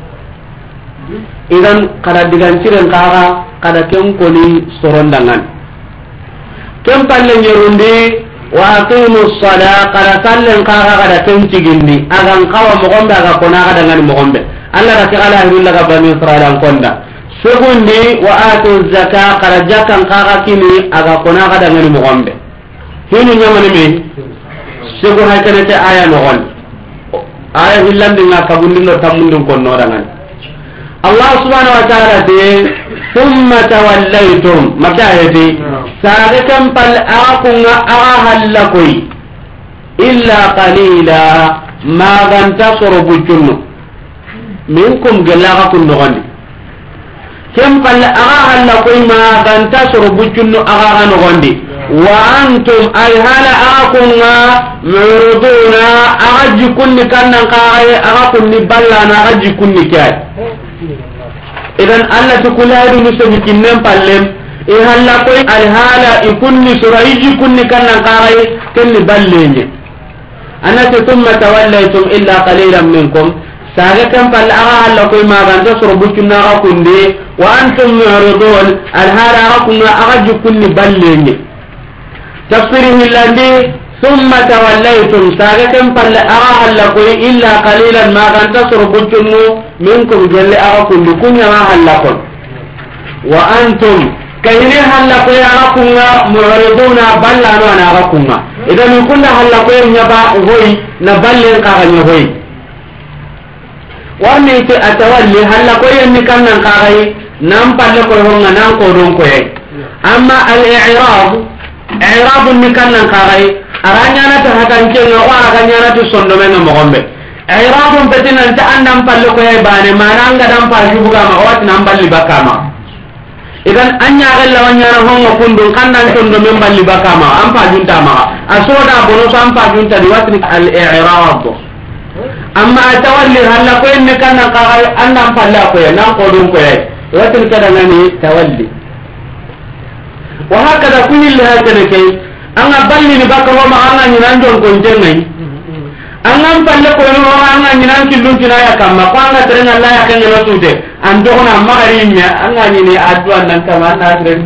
idan kada digan ciren kaga kada ken ko ni sorondangan kem palle nyerundi wa aqimus sala kada sallen kaga kada ken cigindi agan kawa mo gombe aga kona kada ngani mo gombe alla ra ta ala hirulla ga bani israila an konda segundi wa atuz zaka kada jakan kaga kini aga kona kada ngani mo gombe hinu nyamani me sego hakane te aya no gon aya hillande nga kabundi no tamundun kon no dangan Allah subhanahu wa ta'ala de thumma tawallaytum makayati sa'akum pal aquna ahallakoi illa qalila ma ganta sorobujunno minkum galaga kun no gandi kem pal ahallakoi ma ganta sorobujunno aga no gandi wa antum alhala akunga muriduna agaji kunni kannan qaay agakunni ballana agaji kunni kay idan Allah to kuladu musabi kinnen pallem e halla koy alhala ikunni suraiji kunni kannan qaay kenni ballenye anata thumma tawallaytum illa qalilan minkum saga kam pal aga halla koy ma ganta sorobukunna agakunde wa antum muridun alhala akunga agaji kunni ballenye تفسيره اللندي ثم توليتم ساقكم فلأغاها لكم إلا قليلا ما كان تصربتم منكم جل أغاكم لكم يغاها لكم وأنتم كيني هلكم أغاكم معرضون بلانوا أنا أغاكم إذا من كل هلكم يبا هوي نبلن قاغن هوي وأني أتولي هلكم ينكن نقاغي نمبر لكم هم ننقضون كوي أما الإعراض i'rab ni kannan kagai aranya na ta hakan kenga wa aranya na to sondo men mo gombe i'rab betina ta andam palle ko ay bane mananga dam pa jubuga ma wat nam balli bakama idan anya galla wanya na hongo kundun kandan sondo men balli bakama am pa junta ma asoda bono sam pa junta di watni al i'rab amma tawalli halla ko en kannan kagai andam palle ko ya nan ko dum ko ay watni kada ngani tawalli وهكذا كل اللي هكذا كي أنا بلي نبقى وما أنا ننجون كنتني أنا بلي كونو وما أنا ننجون كنتنا يا كما قانا ترين الله يكن يلسوته أنتونا ما غريميا أنا نيني أدوان ننكما أنا أدرين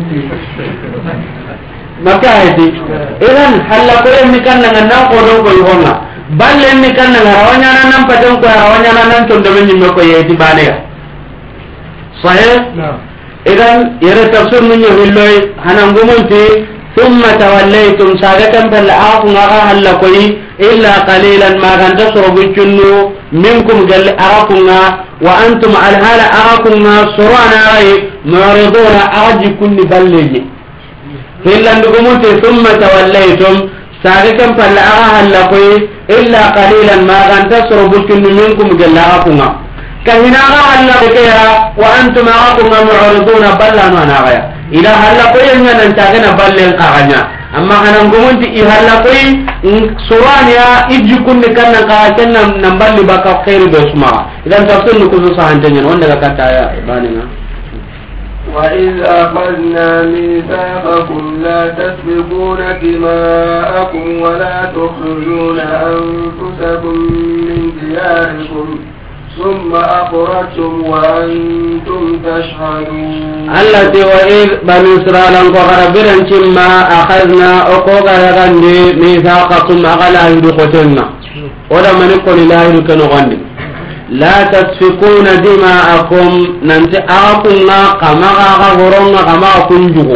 maka hedi idan halla ko en kan nan nan ko do ko yona balle en kan nan rawanya nan paton ko rawanya nan to do men nyimbe ko yedi bane ya sahih idan yere tafsir mun yohilloy hanan gumunti thumma tawallaytum sagatan bal aqu ngaga halla ko illa qalilan ma kan tasrubu junnu minkum gal araquna wa antum al hala araquna surana ay muriduna aji kulli balli hillan dugumunti thumma tawallaytum sagatan bal aga halla ko illa qalilan ma kan tasrubu junnu minkum gal araquna kahina aga halla ko ya wa antum araquna muriduna ballana na ya ila halla ko yanya nan tagana ballen qaganya amma hanan gomonti i halla koy sorania ijukunni kanna ka kenna namballi baka khairu be suma idan tafsir nu kuzu sahantenya on daga kata ya banina وإذ أخذنا ميثاقكم لا تسفكون دماءكم ولا تخرجون أنفسكم من دياركم ثم أخرجتم وأنتم تشهدون التي وإذ بني إسرائيل وغربنا كما أخذنا أقوغا يغني ميثاقكم أغلا يدقتنا ولا من يقول لا يدقنا لا تسفكون دماءكم ننتي أغاكنا كما أغاغرون كما أكنجو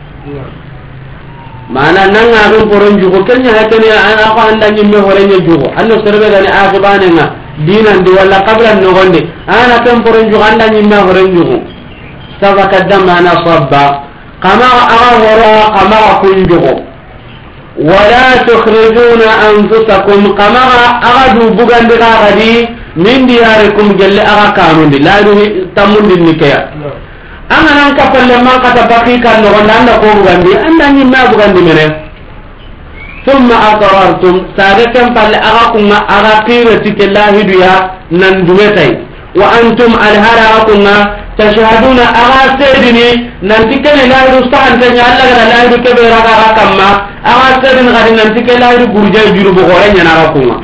mana nan abin poron jugo kenya hakene ana ko anda nyimme horenya jugo anno serbe gani akibane nga dinan di wala qabla no gonde ana kan poron jugo anda nyimme horen jugo sabaka damma na sabba kama aga horo kama kunjugo wala tukhrijuna anfusakum kama aga du bugande ga gadi min diyarikum gelle aga kanundi la du tamundi nikaya anga nan kapalle man kata baki kan no anda ko bugandi anda ni ma bugandi mene thumma aqrartum sadakan palle aga kunga aga qira tikellahi duya nan dumetai wa antum alhara kunga tashhaduna aga sedini nan tikene la ru stan tanya alla gara la ru kebe raga kamma aga sedini gadi nan tikellahi burje juru bo gorenya na kunga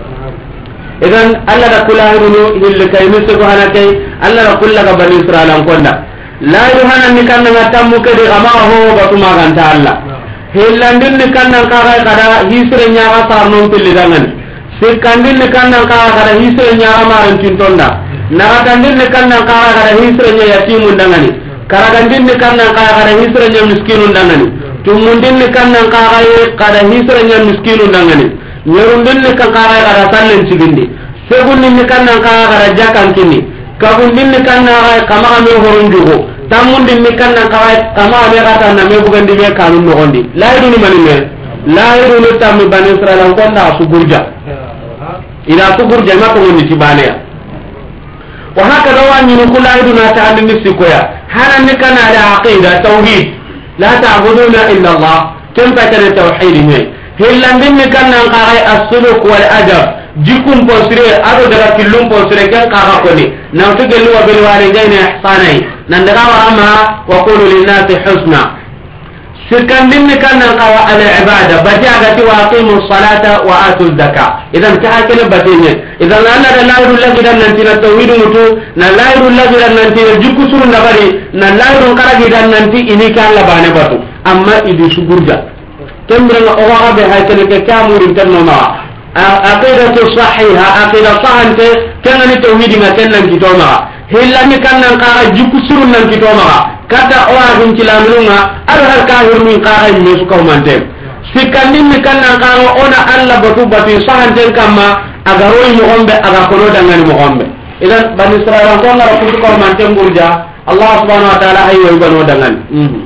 idan alla da kulahu hilli kay misubhanaka alla da kullaga bani israilan konda la yuhana ni kanna ngatammu kede ama ho batuma ganta alla hillandin ni kanna kaga kada hisre nyaga sarnon pilidangan sikandin ni kanna kaga kada hisre nyaga maran tintonda nagatandin ni kanna kaga kada hisre nya yatimun dangani karagandin ni kanna kaga kada hisre nya miskinun dangani tumundin ni kanna kaga kada hisre nya miskinun dangani nyerundin ni kaga kada sallen cigindi segunin ni kanna kaga kada jakan kini kabundin ni kanna kama me horonjugo tamundin ni kanna kama me kata na me bugandi me kanun no gondi lairu ni manime lairu ni tammi bani israel ko nda suburja ila suburja ma ko ni tibane ya wa haka da wani ni kulairu na ta andin sikoya hanan ni kana da aqida tauhid la ta'buduna illa allah kem pa kana tauhid me hillandin ni kanna qarai as-suluk wal adab jikum posire ado daga killum posire kan kaga koni nan to gelu wa bil walidaini ihsanai nan daga wa ama wa qulu lin nasi husna sikandin ni kan nan qawa al ibada bajaga ti wa aqimu salata wa atu zakat idan ta hakene batenye idan Allah da lairu lagi dan nan tina tauhid mutu na lairu lagi dan nan tina jikku suru ndabari na lairu karagi dan nan ti ini kan la bane batu amma idi suburja kembra o wa be hakene ke kamurin tan no ma aqidatu sahiha aqida sahante kenani tauhid ma kenan kitoma hillani kannan qara jikku surun nan kitoma kata o ahun kilamunga ar har ka hurmi qara ni su ko mante sikandin ni kannan qara ona alla batu batu sahante kamma aga roy mo gombe aga kono dangani mo gombe idan bani israila ko ngara ko ko mante ngurja allah subhanahu wa ta'ala hayyo bano dangani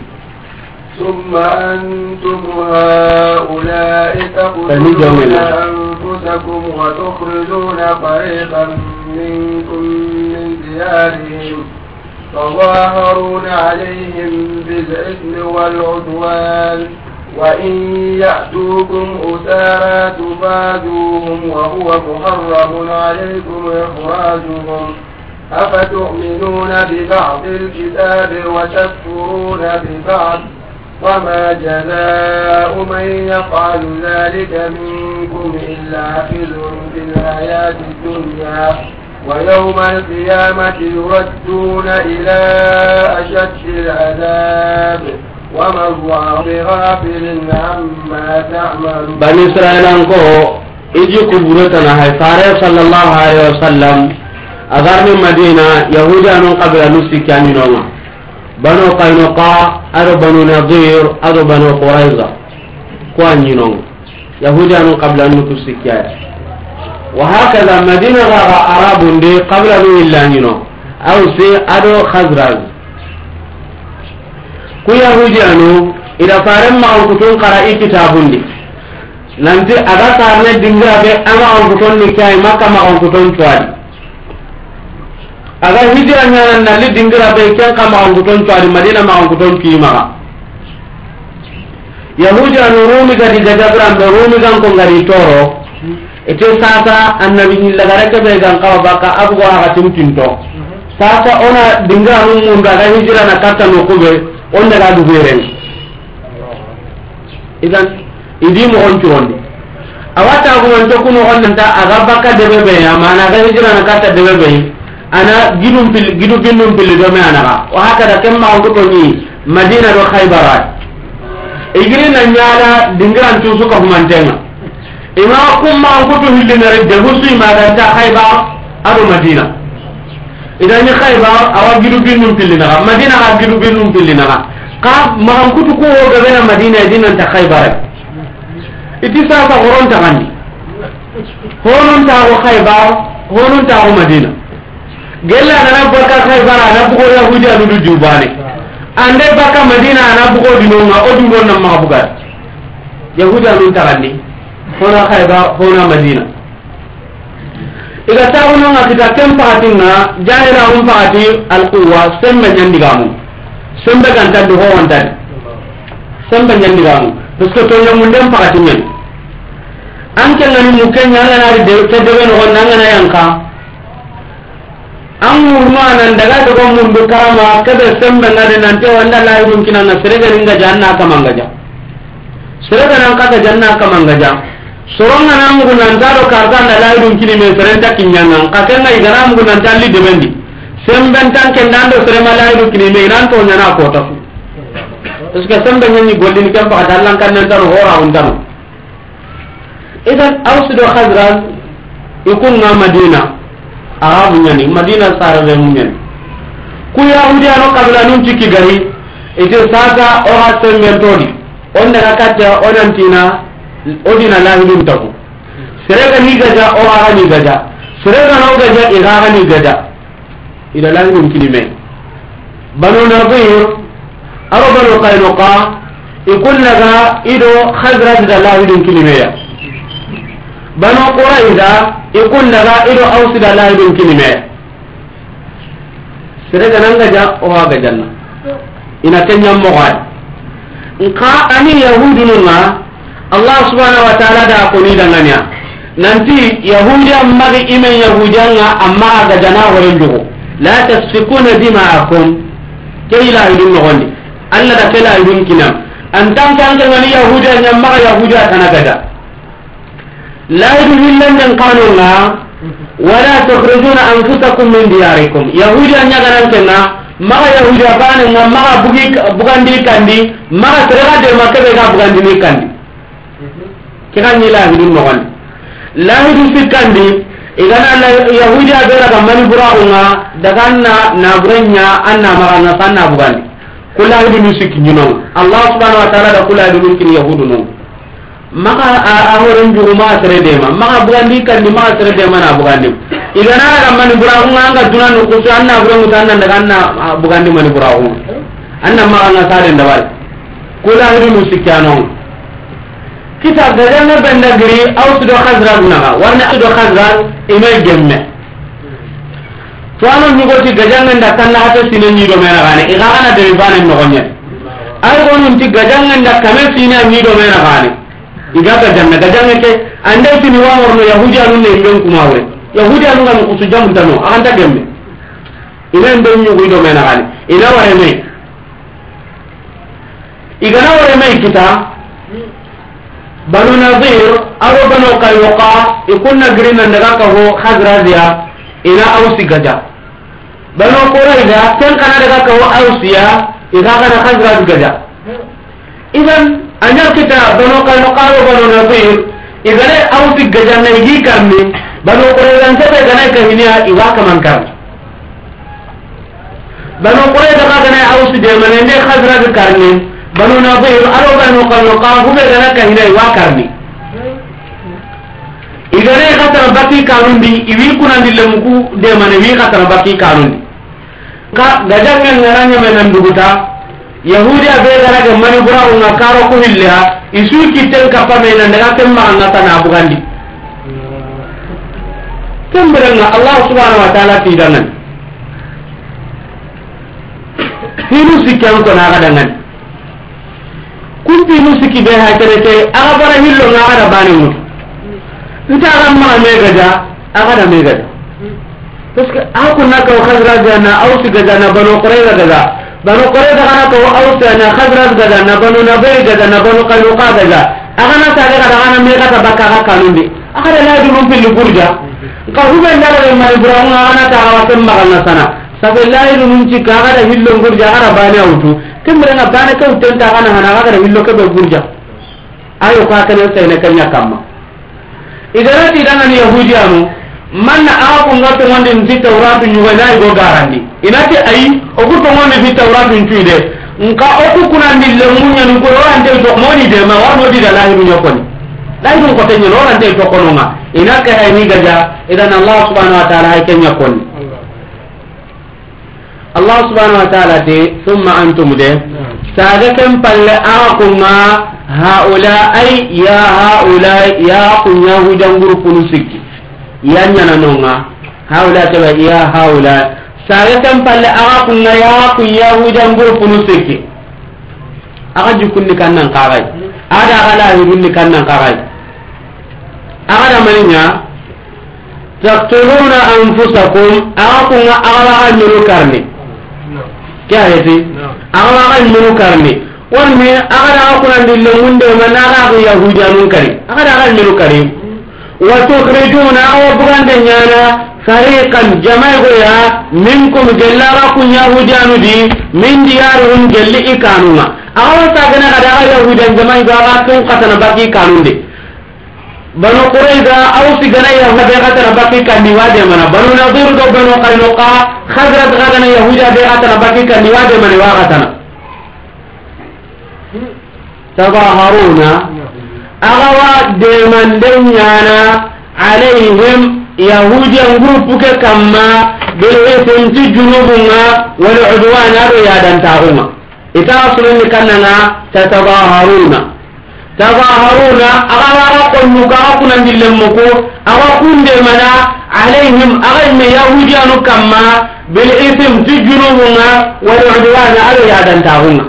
ثم أنتم هؤلاء تقتلون أنفسكم وتخرجون فريقا منكم من ديارهم تظاهرون عليهم بالإثم والعدوان وإن يأتوكم أسارى تفادوهم وهو محرم عليكم إخراجهم أفتؤمنون ببعض الكتاب وتكفرون ببعض وما جزاء من يفعل ذلك منكم إلا خزي في الحياة الدنيا ويوم القيامة يردون إلى أشد العذاب وما الله بغافل عما تعملون بني إسرائيل أنكو إجي كبرتنا هاي فارغ صلى الله عليه وسلم أغارن مدينة يهودا من قبل نسي كاملون بنو قينقاع أدو بنو نضير أدو بنو قريظة كوانينون يهودا من قبل نسي كامل وهكذا مدينة غاغا عرب دي قبل نسي أو سي أدو خزرز كو يهوديانو إذا فارم ما أنكتون قرأي كتابون دي nanti aga karne dingra be ama onkuton ni kai maka ma onkuton twadi aga hijra nyana nali dingra be kyan kama onkuton twadi madina ma onkuton kima yahudi anu rumi gadi gajabran be rumi gan ko ngari toro ete sasa annabi hilla garake be gan kawa baka abu go aga tintinto sasa ona dinga anu mun daga hijira na kata no kube on daga du beren idan idi mo on turondi awata go on to kuno on nanta aga baka de be ya mana ga hijira na kata de be ana gidum pil gidu bindum pil do me ana wa haka da kemma on to ni madina do khaybarat igiri na nyala dingiran tu suka humantenga ima kumma ngutu hildinare de husu ma da ta khaybar ado madina idan ni khaybar awa gidu binum pillina madina ga gidu binum pillina ka ma ngutu ko ga bena madina dinan ta khaybar iti sa ta horon ta gandi horon ta ko khaybar horon ta ko madina gella na barka khaybar na ko yahudi anu du jubane ande baka madina ana bugo dinonga o dungo na ma bugar yahuda nun tagandi hona khayba hona madina iga tawono nga kita tempatinga jahira um paati alquwa sembe nyandigamu sembe ganta do ho wonta sembe nyandigamu parce que to nyamu ndem paatinya anke ngani mukenya ngana de tedebe no ngana yanka amurno anan daga daga mundu karama kada sembe ngade nante wanda la yidum kinana serega ninga janna kamanga ja serega nan kaka janna kamanga ja soronga nan mugu nan taro karta na la yidum kini me serenta kinyanga kakenga igara mugu nan talli demendi sembe tan ken dando serema la yidum kini me nan to nyana ko tafu eske sembe nyani goldini kam pa dallan kan nan taro hora undano idan awsudo khazraj ikunna madina arabu nyani madina sarabe munyani ku yahudi ano kabila nun tikki gari ite saka o ha semmentodi on daga katta onantina odina lahidun taku serega ni gaja o ha ni gaja serega no gaja iraga ni gaja ila lahidun kilime banu nadir aro banu qaynuqa ikullaga ido khazraj da lahidun kilime ya banu quraiza ikun daga ido ausida la idun kilime serega nanga ja o ga janna ina tanya mogad nka ani yahudun ma Allah subhanahu wa ta'ala da ko ni danganya nanti yahudiya magi imen yahudiyanga amma ga jana horen dugo la tasfikuna dima'akum kayla idun nogondi Allah da kala idun kinam antam kan ngani yahudiya nyamma yahudiya tanagada لا يدل لن قانونا ولا تخرجون أنفسكم من دياركم يهودي أن يغنان كنا ما يهودي أبانا ما بغاندي كاندي ما ترغى دي مكبه بغاندي كاندي كيغان لا يدل نغان لا يدل في كاندي إذن يهودي أبانا كماني براؤنا دغانا نابرنيا أنا مغانا سانا بغاندي كل يدل نسك جنون الله سبحانه وتعالى كل يدل نسك يهود نون maka ahoren juru ma sere dema maka bugandi kandi ma sere dema na bugandi igana ga mani burahu nga dunan ko so anna burahu tanna daga anna bugandi mani burahu anna ma nga sare ndawal kula hiru musikano kita gajanga benda giri aw sudo khazra naga warna sudo khazra imay gemme to anu nyugo ti gajanga nda tanna hata sinen ni do mena gane igana de bana no gonye ay gonun ti gajanga nda kame sinen ni do mena gane igaga janna gajange ke ande tini wa morno yahudi anu ne ngen kumawe yahudi anu ngam kusu jamu tano anda gemme ina ndo nyugo do mena gane ina ware me igana ware me kita banu nadir aro banu qaynuqa ikunna grina ndaga ka ho khazraziya ina ausi gaja banu qurayza kan kana daga ka ho ausiya ida kana khazraz gaja idan anyar kita banu qaynuqa ro banu nadir igane ausi gaja na yi karni banu qurayza ntabe gana ka hiniya iwa kaman kar banu qurayza ka gana ausi de manene khazraz karni banu nadir aro banu qaynuqa hube gana ka hiniya iwa karni igane khatara baki kanundi iwi kunandi lemuku de mane wi khatara baki kanundi ka gajanga ngaranya menan duguta yahudi abe gara ga mani bura unga karo ko hilla isu kitten kappa menan daga temma ngata na bugandi temberenga Allah subhanahu wa ta'ala tidangan hinu sikyan ko na gadangan kunti musiki be ha terete aga bara hillo nga ada bani mut nta ramma me gaja aga da me gaja parce que aku naka khazra jana ausi gaja na banu qurayza gaja banu qurayza kana ko ausi na khazra gaja na banu nabay gaja na banu qaynuqa gaja aga na ta gaja ana me gata bakka ka kanundi aga da la dum fil burja ka hube ndala le mari buramu ana ta wa temma kana sana sabillahi dum ci ka ga da hillo burja ara bani autu kemre na bana ka utenta kana hana ga da hillo ka be burja ayo ka kana sai na kanya kamma idarati dana ni yahudianu man a ko ngato wonde ci tawratu ñu wala go garandi inati ay o ko to wonde ci tawratu ñu de nka o ko kunandi le munya ñu ko ande to moni de ma warno di da lahi ñu ko ni lahi ñu ko tenyo ande to ko no ma inaka ay ni gaja idan allah subhanahu wa ta'ala ay kenya ko ni allah subhanahu wa ta'ala de thumma antum de saga kam palle a ko ma haula ay ya haula ya kunya hujan gurupunu sikki yanya nanonga haula taba ya haula saga kam palle a ko na ya kunya hujan gurupunu sikki aga jukunni kannan qaray ada gala hirunni kannan qaray aga maninya taqtuluna anfusakum aga ko na aga anyuru karni kya heti aga aga anyuru karni warme agada akuran dille munde managa ko yahudiyanun kari agada aga nyelu kari wa tukhrijuna aw bugande nyana fariqan jama'a goya minkum gellara kun yahudiyanu di min diyarun gelli ikanuma awa sagana kada aga yahudiyan jama'a ga kun katana baki kanunde banu qurayza aw sigana yahudiya katana baki kandi wade mana banu nadir do banu qaynuqa khazraj gadana yahudiya be katana baki kandi wade mana wa katana tabaharuna agawa demanden nyana alayhim yahudiyan grupu ke kamma bil ismti junubunga wal udwan ado yadan tauma ita asulun kannana tatabaharuna tabaharuna agawa qonnuka akunan dillemmuko awa kunde mana alayhim agayme yahudiyanu kamma bil ismti junubunga wal udwan ado yadan tauma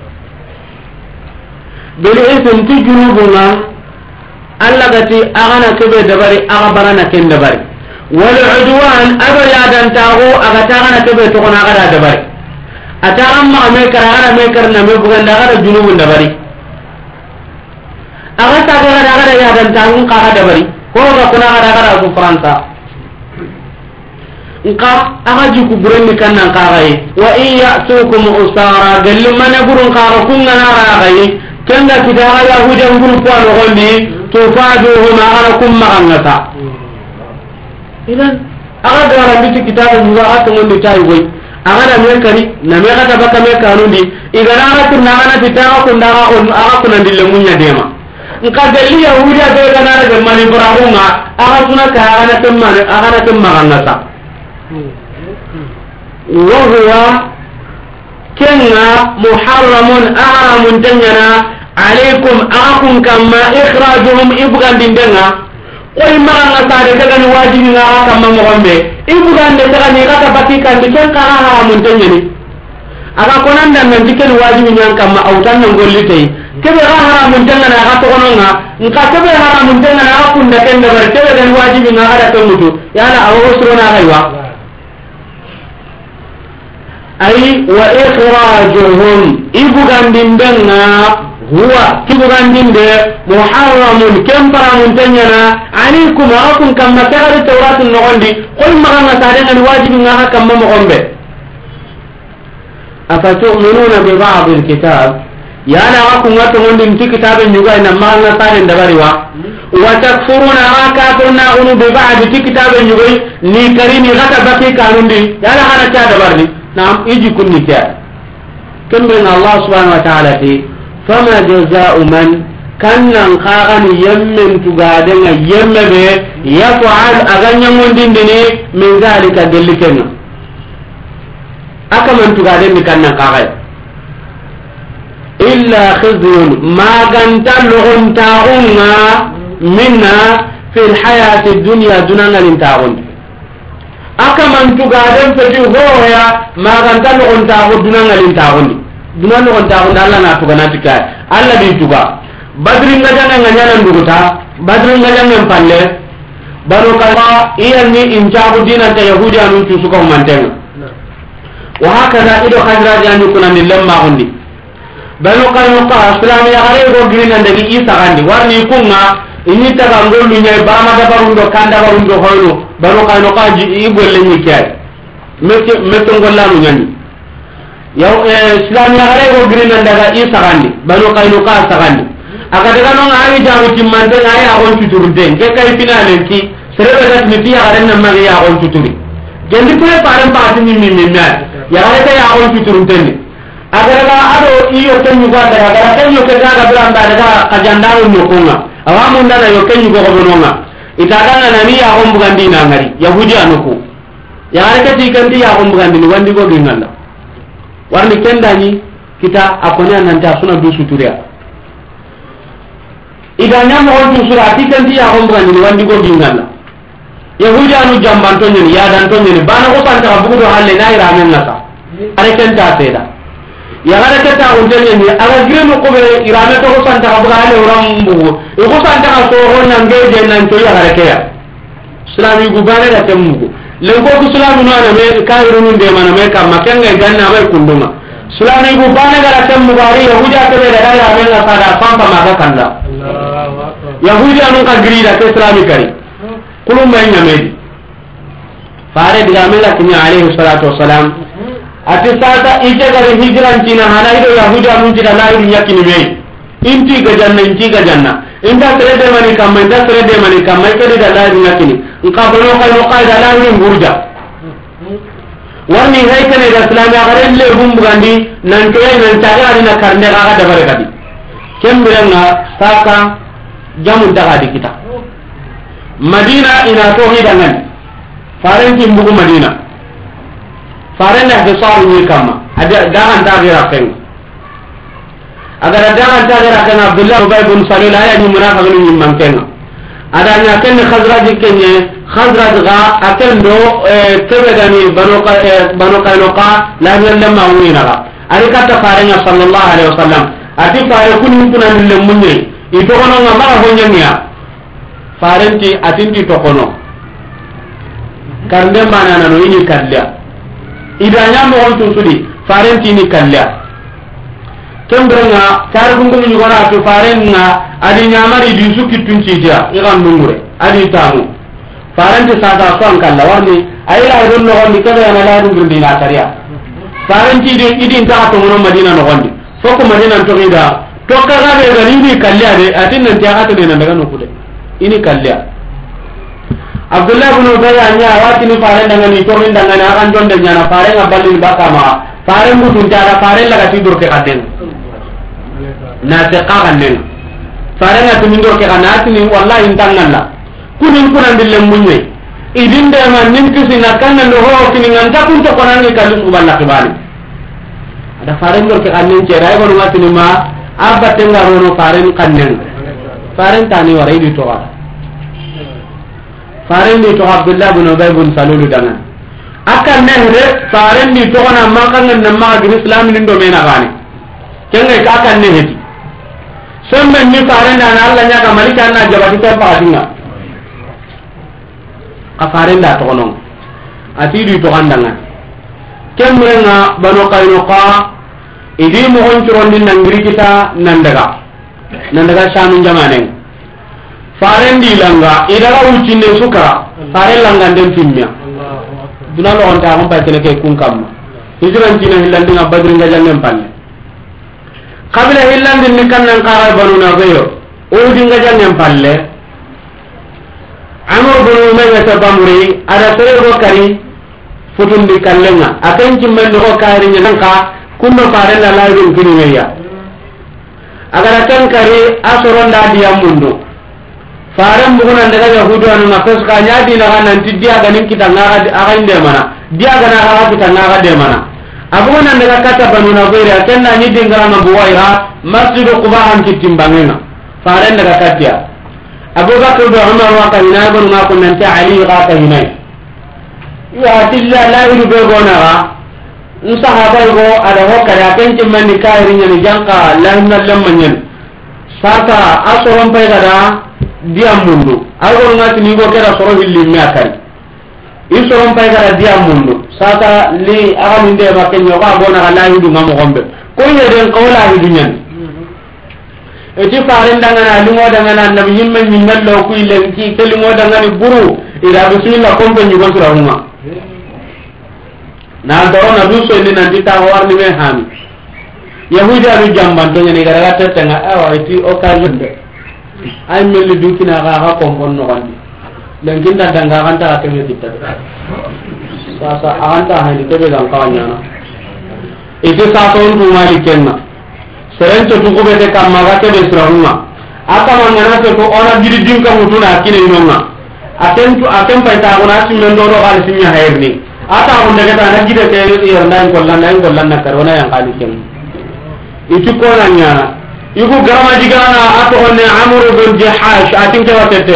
beli ism ti junubuna alla gati agana kebe dabari aga barana ken dabari wal udwan aba yadan tago aga tagana kebe to kona aga dabari atagam ma me kara aga me karna me bugan daga da junubun dabari aga tagana aga yadan tago aga dabari ko ga kuna aga aga ko franta nka aga juku burenni kannan kagai wa in ya'tukum usara gallu mana burun kaga kunna nara gai kenga kita aga yahudiyan grupu ano gondi tufaduhum agana kumma gangata idan aga gara biti kitabu juga ata ngondi tayi goy aga da me kari na me kata baka me kanundi igara aga tunna agana titaga kunda aga on aga kunandi le munya dema nka dalli yahudiya be gana ga mani burahunga aga tuna ka agana temma agana temma gangata wa huwa kenga muharramun ahramun tanyana alaykum akum kama ikhrajuhum ibgan dindenga koy maganga sare daga ni wajibi nga kama mo gombe ibgan de daga ni kata bakika ni ken ka haramun tanyani aga konan dan nan dikel wajibi nyang kama autan nan gollitei kebe ga haramun tanyana aga to kononga nka kebe haramun tanyana akun da ken da bar kebe dan wajibi nga ada to mutu yala awo srona haywa ay wa ikhrajuhum ibgan dindenga huwa tibugandinde muharramun kemparamun tanyana alaykum akum kamma tagari tawratun nogondi koy maganga sadenga ni wajibi ngaha kamma mogombe afatu'minuna bi ba'd alkitab yana akum ngato ngondi nti kitabe nyuga ina maganga saden dabari wa wa takfuruna akafurna unu bi ba'd kitabe nyuga ni karini gata baki kanundi yana hana ta dabarni naam iji kunni ta kembe Allah subhanahu wa ta'ala ti fama jazaa'u man kannan qagan yammen tugadenga yemme be yaf'al aganya ngondindini min zalika delikenga akaman tugaden kannan qagan illa khizyun ma ganta lughun ta'unga minna fil hayati dunya dunanga linta'un akaman tugaden feti hoya ma ganta lughun ta'un dunanga linta'un dunan on ta on Allah na to ganati kai alla di tuga badri ngajanga nganyana nduguta badri ngajanga palle banu kala iyani injabu dinan ta yahudi anu tu suka mantenga wa hakaza ido khazraj anu kuna lamma gondi banu kala ka islam ya gare go grina ndagi isa gandi warni kunga ini ta gangol nyai bama da barundo kanda barundo hoyno banu kala ka ji igolle ni kay mekke metto golla nu nyani yaw islam ya gare go grina ndaga isa gandi banu kala ka sagandi aga daga non ari jamu timmande ay agon tuturunde ke kay finalen ki serebe gat mi tiya garen na magi agon tuturi gendi ko param paati mi mi mi na ya gare kay agon tuturunde ni aga daga ado iyo kenyu ga daga daga kenyu ke daga branda daga kajandaru no konga awamu ndana yo kenyu go gononga itaga na nani agon bugandi na ngari yahudi anuko ya gare ke tikanti agon bugandi ni wandi go gingalla warni kendani kita akona nanta suna du suturiya idanya mo on sura tikanti ya on brandi wandi go gingalla yahudi anu jambanto nyeni ya dan to nyeni bana ko santa bugo halle na ira men nata are kenta teda ya gara keta on nyeni aga gireno ko be ira me to ko santa bugo halle uram bugo e ko santa ko ho nange je nan to ya gara keya islami gu bana da temmugo len ko ko islami no na me kayru nun de mana me kam makenga ganna me kunduma islami gu bana gara temmugo ari yahudi atabe da ira men nata da pampa maga kanda yahudi anu ka grida ke islami kari kulum may nyamedi fare diga mela kinya alayhi salatu wassalam ati sata ije gari hijran tina hana ido yahudi anu tida la ido yakini me inti ga janna inti ga janna inda trede mani kam inda trede mani kam may kedi da la ido yakini nka bono ka no qaida la ido burja warni hay kane da islami gare le bumbugandi nan to nan taga na karne ga da bare kadi kembirenga saka jamu daga di kita madina ina to hidangan faren ki mbugu madina faren da ke sawu ni kama ada dagan tagira ken agara dagan tagira ken abdullah ibn salul aya ni munafiqun ni mankenga ada nya ken khazraj kenye khazraj ga aken do kebe gani banu ka banu kainuka la yalla wina ga ari kata faren sallallahu alaihi wasallam ati fare kun kunan lemunye ito kono ngama honya niya farenti atinti to kono karne manana no ini kalya idanya mo on tusudi farenti ni kalya kembrenga tar gungu ni gona to farenga adi nyamari di suki tunci dia iran nungure adi tamu farenti sada son kala warni ayla don no ni kada na la dum dina tariya farenti di idin ta to no madina no gondi foko madina to ida to kaga be gani ni kalya de atin nan tiya hata de nan daga no kude ini kalya abdullah ibn ubay anya wati ni fare daga ni to min daga na kan don de nyana fare ngabalin bakama fare mutun jara fare laga tidur ke kaden na te kanen fare na tidur ke kanati ni wallahi intangalla kunin kunan dille munye idin de man nin kisina kanen do ho kinin nganta kun to konan ni kalu suballa kibali ada fare ndor ke kanen cerai ko ngati ni ma abba tengaro no fare kanen fare tani wara idi to wala fare ni to abdullah ibn ubay ibn salul dangan akan nehre fare ni to na makan na ma gi islam ni do mena gani kenga ka kan ne heti sembe ni fare na Allah nya ka malika na jabati ta paadinga ka fare nda to non ati di to kandangan kemrenga banu qaynuqa idi mo hon turon din nangri kita nandaga nandaga shamin jamanen faren di langa idaga ucinde sukara faren langa den timmiya dunalo on ta on pa tele ke kun kamma hijran tina hilandi na badri nga jangen palle qabla hilandi ni kannan qara banu na gayo o di nga jangen palle amr bin umayya tabamri ada sere go kari futun di kallenga akan cimmen do kari nyanka kunno faren la laydin kini meya agara kan kari asoronda dia mundu faran buguna daga yahudu anu ngapes ka nyadi na kanan tidia ganin kita ngaga aga inde mana dia gana aga kita ngaga de mana abuna daga kata banu na goira kenna ni dingara na buwaira masjid quba an kitimbangena faran daga katia abubakar da umar wa kan na gon ma kun nan ta ali ga ta hinai ya tilla la iru be gona sahaba go ada ho kada kenci mani kairinya ni janka lanna lammanyen sata asoron pay kada dia mundu ago ngati ni go kera soro hilli mi akari isoron pay kada dia mundu sata li agam inde ba kenyo ga bona ala hidu ngam gombe ko yeden qawla hidunyan eti farin dangana lumo dangana nabi himmen min nallo ku ilenki kelimo dangani buru ila bismillah kombe ni go surahuma na dorona du so ni nanti ta warni me hami yahudi alu jamban to ni gara ta tanga awa iti o ka yende ay mel du kina ga ha kompon no gandi dan kinda danga kan ta ke me titta sa sa anta ha ni tebe dan kawanya na iti sa to ndu mali kenna seren to ko be de kam maga ke be srawuma aka mangana to ona gidi dinka mutuna kine inonga atentu atem pa ta gona si men do do kali sinya hayrni ata on daga ta nagide ke yer nan kollan nan kollan na karona yang kali ken itu ko nanya ibu garama digana ato on amru bin jahash atin ke watete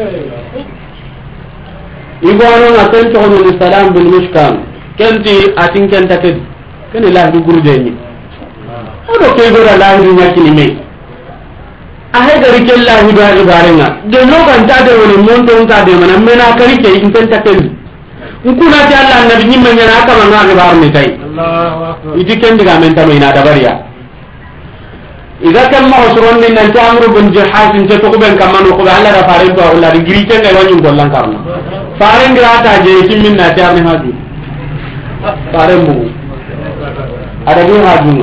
ibu anu ngaten to on salam bil mishkan kenti atin ken taket ken la du gurjeni odo ke gora la du nyakini me ahe gari kella hu da ibarenga de no kan ta de woni monto ta de mana mena kari ke in ken taket ukuna ti Allah nabi nyimma nyana aka manga ga bar ni tay Allahu akbar idi ken diga men tamo ina da bariya iga kam ma usron min nan tamru bin jahaz in to ko ben kam no ko Allah da farin to Allah di giri ken ga wanyum gollan karna farin gra ta je tin min na ta ni haju farin mu ada ni haju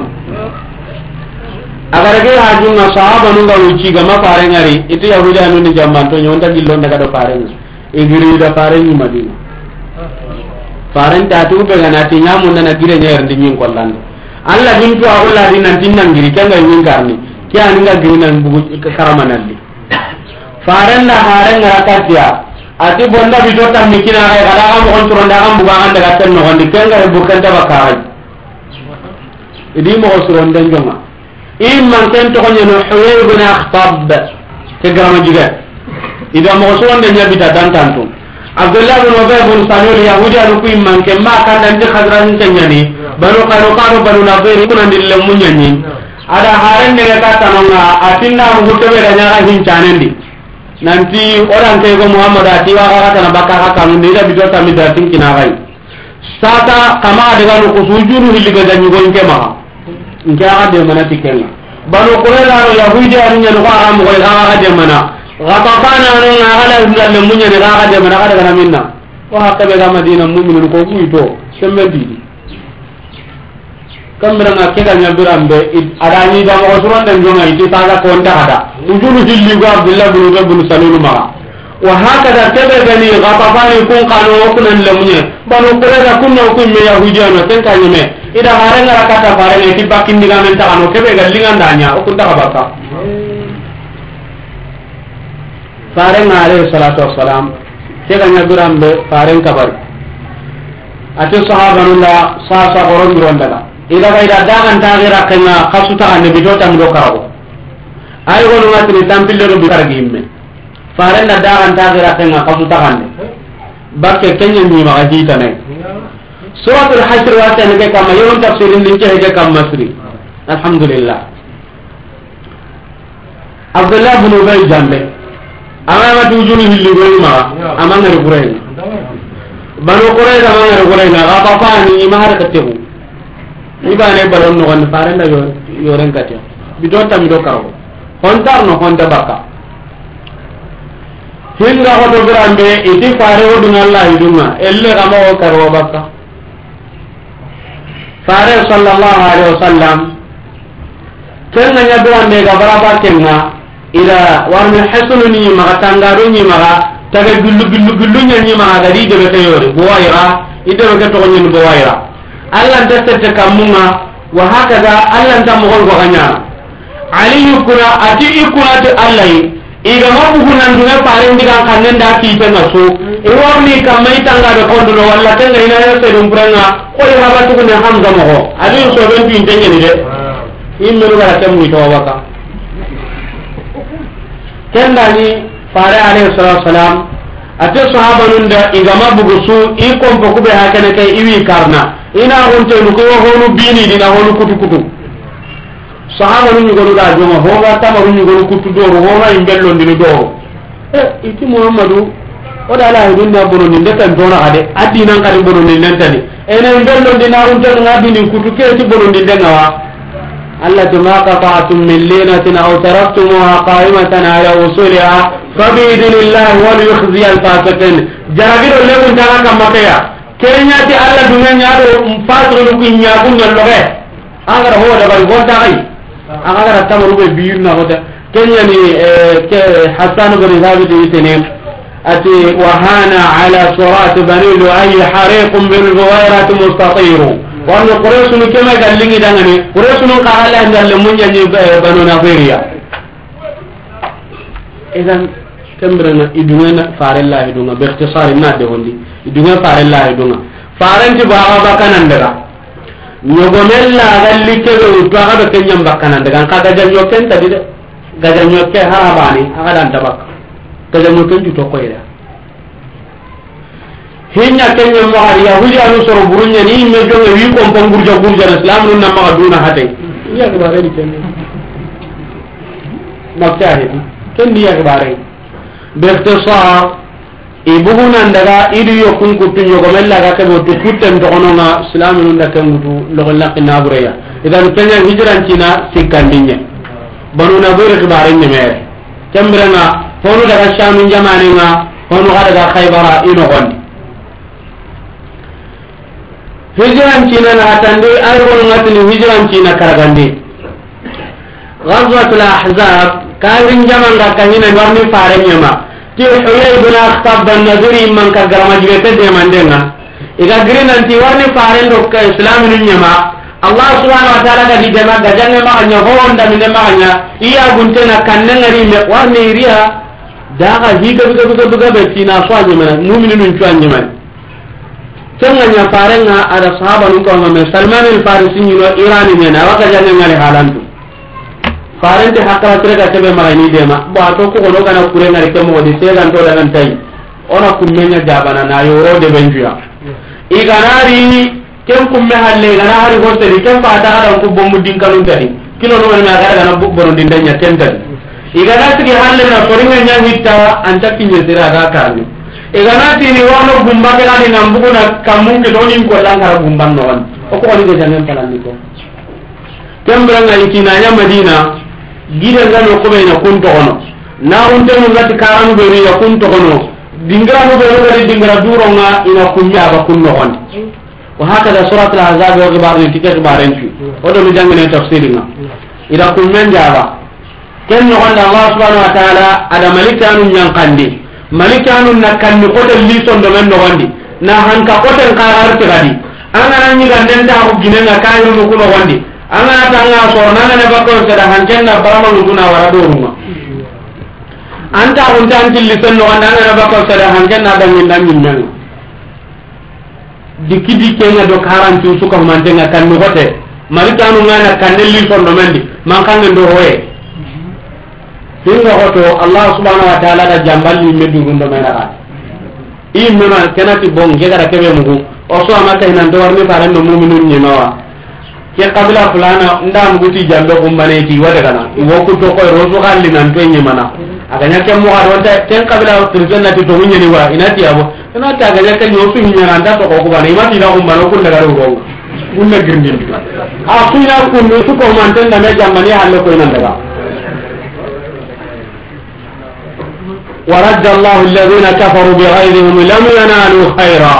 agar ge haju na sahaba nu ga uci ga ma farin ari itu yahuda nu ni jamban to nyonta gillon daga do farin e giri da farin ni madina faran ta tu be gana ti nyamun na gire nyer ndi nyin kollan alla bin to Allah din nan tin nan giri kanga yin karni kya ni ga giri nan bugu karamanan di faran na haran ngara katia ati bonda bi to tam mikina ga gara am on turonda am buga anda ga tan no gondi kanga bu kan ta bakay idi mo osron den jonga imman ken to ko nyeno huyay bin akhtab ke garama jiga ida mo osron den nyabi ta dan tantu Abdullah bin Ubay bin Salul Yahudi anu ku imman ke ma kan dan khadran tanyani banu qaru qaru banu nadir kunan dille munyani ada haren ne ka tanonga atinna mu hutbe da nyaga hin chanendi nanti orang ke go Muhammad ati wa ka tan bakka ka kan ndira bido ta mi datin kinagai sata kama daga no kusujuru hiliga da nyugo nke ma nke aga de mana tikenga banu qurayza Yahudi anu nyano ka am go aga de mana gatafana no ngala ndalle munya ni gaga de mana kada kana minna wa hakka be ga Madina mu'minun ko kuito sembendi kamera nga kega nyabirambe adani da mo suran dan jonga iti taga ko nda ada ujulu hilli ga Abdullah bin Ubay bin Salul ma wa hakada kebe gani gatafani kun kanu kunan lamunye banu kurega kunno kun me yahudiano ten kanyeme ida harenga kata barenge tibakin diga men ta anu kebe ga lingandanya o kun ta baka faren alayhi salatu wassalam ke ganya durambe faren kabar ati sahabanullah sa sa goron duron daga ida ga ida dagan tagira kana khasuta ande bidota ndo karago ay gonu ngati tampille do bikaragi imme faren na dagan tagira kana khasuta ande bakke kenya ni ma hita nay suratul hasr wa ta ne kama yon tafsirin din ke ke kam masri alhamdulillah Abdullah bin Ubay jambe amama tujuni hilli goyma amanga re qurayna banu qurayna amanga re qurayna ga papa ni mahar katebu ibane balon no gon parenda yo yoren katte bidota mi do karo hontar no honda baka hinga hodo grambe iti fare odun Allah idunga elle gamo karo baka fare sallallahu alaihi wasallam kenna nya grambe ga baraba kenna ila warmi hasununi maga tangaro ni maga taga gullu gullu gullu ni maga gadi de be yore boyra ide be to nyi boyra Allah ndette kamunga wa hakaza Allah ndam gol go ganya ali yukuna ati ikuna te Allah iga mabu kunan dunga pare ndiga kanen da ki pe naso e warni kamai tanga do kondo no walla tanga ina ya se dum pranga ko ya habatu ne hamza mo ali so ben tin tenye ni de immeru gara tamu to waka kendani fare alayhi salatu wasalam ate sahaba nunda igama bugusu i kompo kube hakene kay iwi karna ina honte lu ko honu bini dina honu kutu kutu sahaba nu ngolu da joma ho ga tamaru ngolu kutu do ho ma imbello ndini do e iti muhammadu o da la hedin na bono ni ndeta ndona ade adina ngari bono ni nentani ene imbello ndina hunte ngadi ni kutu ke ti bono ndi dengawa Allah ma qata'tum min linatin aw taraktumuha qa'imatan ala usuliha fa bi idhnillah wa yukhzi al-fasiqin jaragiro lemun tanga kamakaya kenya ti Allah dunya nyaado mfatro ku nyaabu nyalloge agara ho da bal gonta ay agara tamaru be biirna hoda kenya ni ke Hasan bin Thabit itene ati wa hana ala surat bani lu'ay hariqun bil ghawarat mustatiru warno quraysh nu kema gallingi dangane quraysh nu ka Allah ndalle munya ni banu nafiriya idan kambrana iduna farella iduna bi ikhtisar na de hondi iduna farella iduna faranti baba bakanan daga nyogomella galli ke do to aga be kenyam bakanan daga ka ga janyo ken tadi de ga janyo ke harabani aga dan tabak to janyo ken to koyra hinya kenya mo har yahudi anu soro burunya ni me do wi ko pon gurja gurja islam nun na ma duna hate iya ke bare ni ken makta he ken dia ke bare be ikhtisar ibuhuna ndaga idu yokun kutu nyogo mella ga ke botu kutten to onona islam nun da kan gutu logolla kina bureya idan kenya hijran cina sikandinya banu na bure ke bare ni mere kembrana honu daga shamin jamani nga honu ga daga khaybara ino gondi hijran cina na hatande ay won ngatni hijran cina karagande ghazwatul ahzab kawin jaman ga kanina warni fare nyama ti huyay ibn akhtab ban nadiri man ka garama jibete de mandenga iga grinan ti warni fare ndo ka islam ni nyama Allah subhanahu wa ta'ala ga di dema ga janne ma nya ho onda min ma nya iya guntena kanne ngari me warni riya daga higa biga biga biga be tina so anyama mu'minun tu anyama kenga nya farenga ada sahaba nu ko ngame Salman al-Farisi ni no Iran ni na waka janne ngale halantu farente hakra tere ga tebe magani dema bo to ko do kana kure ngari ke mo di te gan to daga tai ona kummenya jabana na yoro de benjuya iganari kem kumme halle ganari hotel kem pa ta ada ko bombu dinkalu tadi kilo no na ga ga bu bono dindanya tendal iganati ki halle na soringa nya hitta anta kinye tira ga kanu iganati ni wano gumba ke gadi nambugo na kamun ke doni ko langara gumban no on o ko ni go jangen palani ko kembra ngai kinanya Madina gida ngano ko be na kunto ono na unte mun ngati karanu be ri ya kunto ono dingra no be ro gadi dingra duro nga ina kunya ba kunno on wa hakada surat al-ahzab wa gibar ni tiket barenci o do mi jangene tafsiringa ida kunmen jaba ken no Allah subhanahu wa ta'ala ada malikanu nyankandi malikanu nakanni kotel li sondo men no wandi na hanka kotel qarar tigadi angana nyi ganden ta ko ginenga kayo no kuno wandi angana tanga sorna na bakko sada hankenna barama nguna wara doruma anta on tan tilli sonno wanda na bakko sada hankenna dangin dangin men dikidi kenga do karantu suka mantenga kan no hote malikanu ngana kanne li sondo mendi man kan ndo hoye hinga hoto Allah subhanahu wa ta'ala da jamballi meddu gundo menaka i mema kenati bon gegara kebe mugu o so amata hinan do warni faran no mu'minun nyinawa ke qabila fulana nda muguti jambe gumbane ti wada kana wo ku to ko rozo galli nan to nyimana aganya ke mu har wonta ten qabila kirjana ti to nyini wa inati abo inati aganya ke nyosu hinyana nda to ko ko bana imati da gumbano kun daga ro kunna girndin a suya kun su ko manten da me jamani halle ko nan daga ورد الله الذين كفروا بغيرهم لم ينالوا خيرا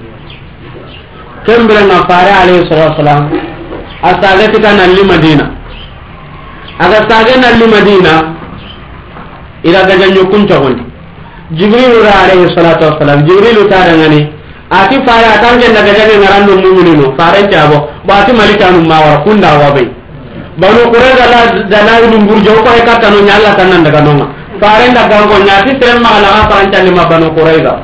كم بلنا فارع عليه الصلاة والسلام أستاذتك أن المدينة أستاذنا المدينة إذا كان يكون تقول جبريل عليه الصلاة والسلام جبريل تارنغني أتي فارع تانجن نجاك نران المؤمنين فارع تابو باتي ملكان ما وركون دعوابي بانو قرية دلائل نمبرجو كايكا تنو نيالا تنان دكانونا farenda gango nyati terema ala faranta ni mabano quraiza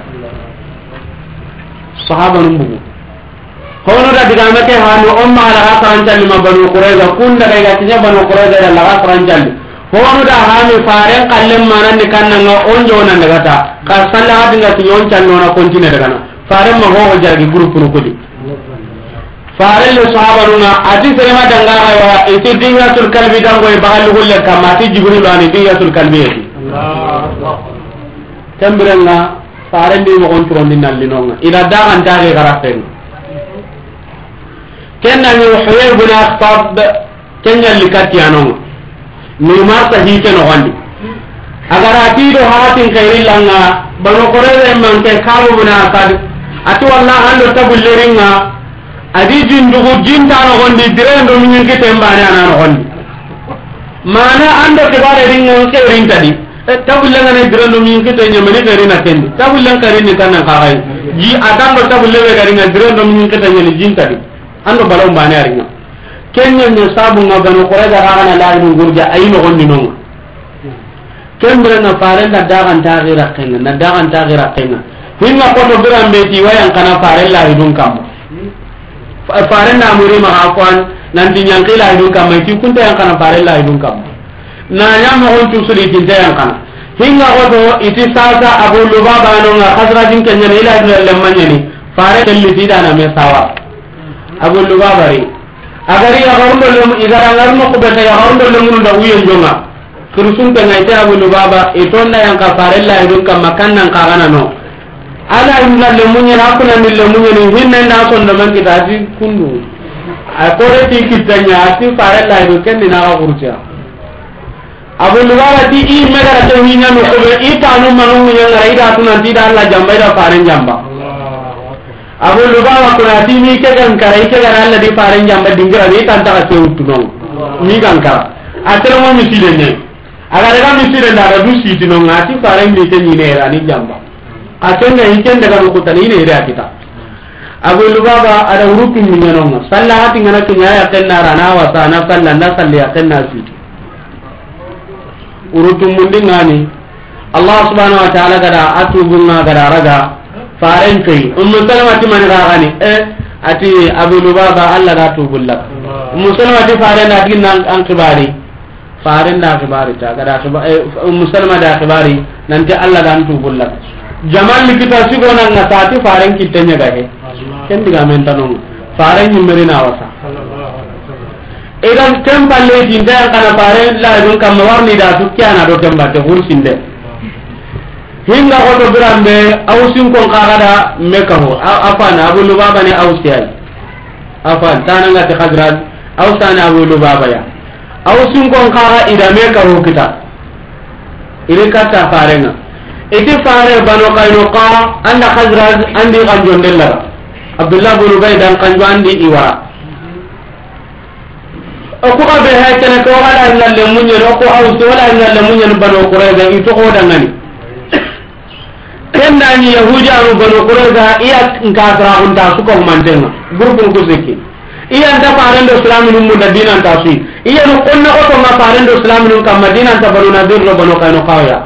sahaba numbu hono da diga mate hanu umma ala faranta ni mabano quraiza kunda daga tinya bano quraiza da la faranta hono da hanu faren kallem manan ni kannanga onjo nan daga ta ka salla dinga ti yon chan nona kontine daga na faren ma ho jargi group no kudi farelle sahabanunga ati serema dangaga wa iti diyatul kalbi dangoy bagalu golle kamma ati jibril ani diyatul kalbi eti tambirenga farendi mo on turondi nallinonga ida dagan tagi garaten kenna ni huyay bin akhtab kenya likati anonga ni marta hike no wandi agara tido hatin kairillanga bano korere manke kabu bin asad ati wallahi ando tabulleringa adi jindugu jintano gondi direndo min ke tembane anano gondi mana ando ke bare ringo ke rintadi tabullanga ne direndo min ke tenya mani karina tendi tabullang karini tanan kagai ji adando tabulle garinga direndo min ke tenya ni jintadi ando balom bane aringa kenya ne sabu ngabano korega kana la inu gurja ayino gondi nonga kembere na farenda dagan tagira kenga na dagan tagira kenga hinga koto birambe ti wayan kana farella hidun kam farenda muri ma afwan nanti nyankila hidun kam ti kunta yang kana farella hidun kam na nyam on tu suri tinta yang kana hinga koto iti sasa abu lubaba no nga khazrajin kenya ila lemanya ni fare telli tidana me sawa abu lubaba ri agari ya garundo lum igara ngarno ko beta ya garundo lum nda uyen jonga kurusun pe ngaite abu lubaba itonda yang ka farella hidun kam makannan kagana no ala inna lemunya hakuna ni lemunya ni hinna nda son do man kitati kundu ay kore ti kitanya ati farella hidun ken ni na ga kurcha abu lubaba ti i megara to hinya no ko be ita no manu nya ngara ida tunan ti da Allah jamba ida faren jamba abu lubaba kuna ti mi ke gan kara ike gan Allah di faren jamba dingira ni tanta ka sewtu no mi gan kara atelo mo misile ne aga daga misile da da dusi tino ngati faren mi te ni ne ra ni jamba atenga iken daga ko tani ne ra kita abu lubaba ada urukin mi no sallati ngana kinya ya tenna rana wa sana sallanda salli ya tenna si urutum mundingani Allah subhanahu wa ta'ala gada atubunga gada raga faren kai ummu salamati man ragani eh ati abu lubaba Allah da tubullak ummu salamati faren da dinnan an kibari faren da kibari ta gada ummu salama da kibari nanti Allah da tubullak jamal likita sigo nan ngatati faren kitenya gahe ken diga men tanon faren nyimmerina wasa idan tempalle dinda kana faren la dun kam warni da tukyana do tembatte hursinde hinga ko to birambe awsin kon qagada mekaho afana abu lubaba ne awsiyal afan tananga te khadran awsana abu lubaba ya awsin kon qaga ida mekaho kita ire kata farenga iti fare bano kayno qa anda khadran andi ganjondella abdullah bin ubay dan kanjo andi iwara o ko be ha tane ko wala illa le munye ko awsi wala illa le munye bano qurayza ito ko dangani kenda ni yahudi anu banu qurayza iya nkasra unta su ko mantenga grupu ko zeki iya nda parendo islamin mu da dinan ta su iya no konna ko to ma parendo islamin kam madina ta banu nadir ro banu kayno qawya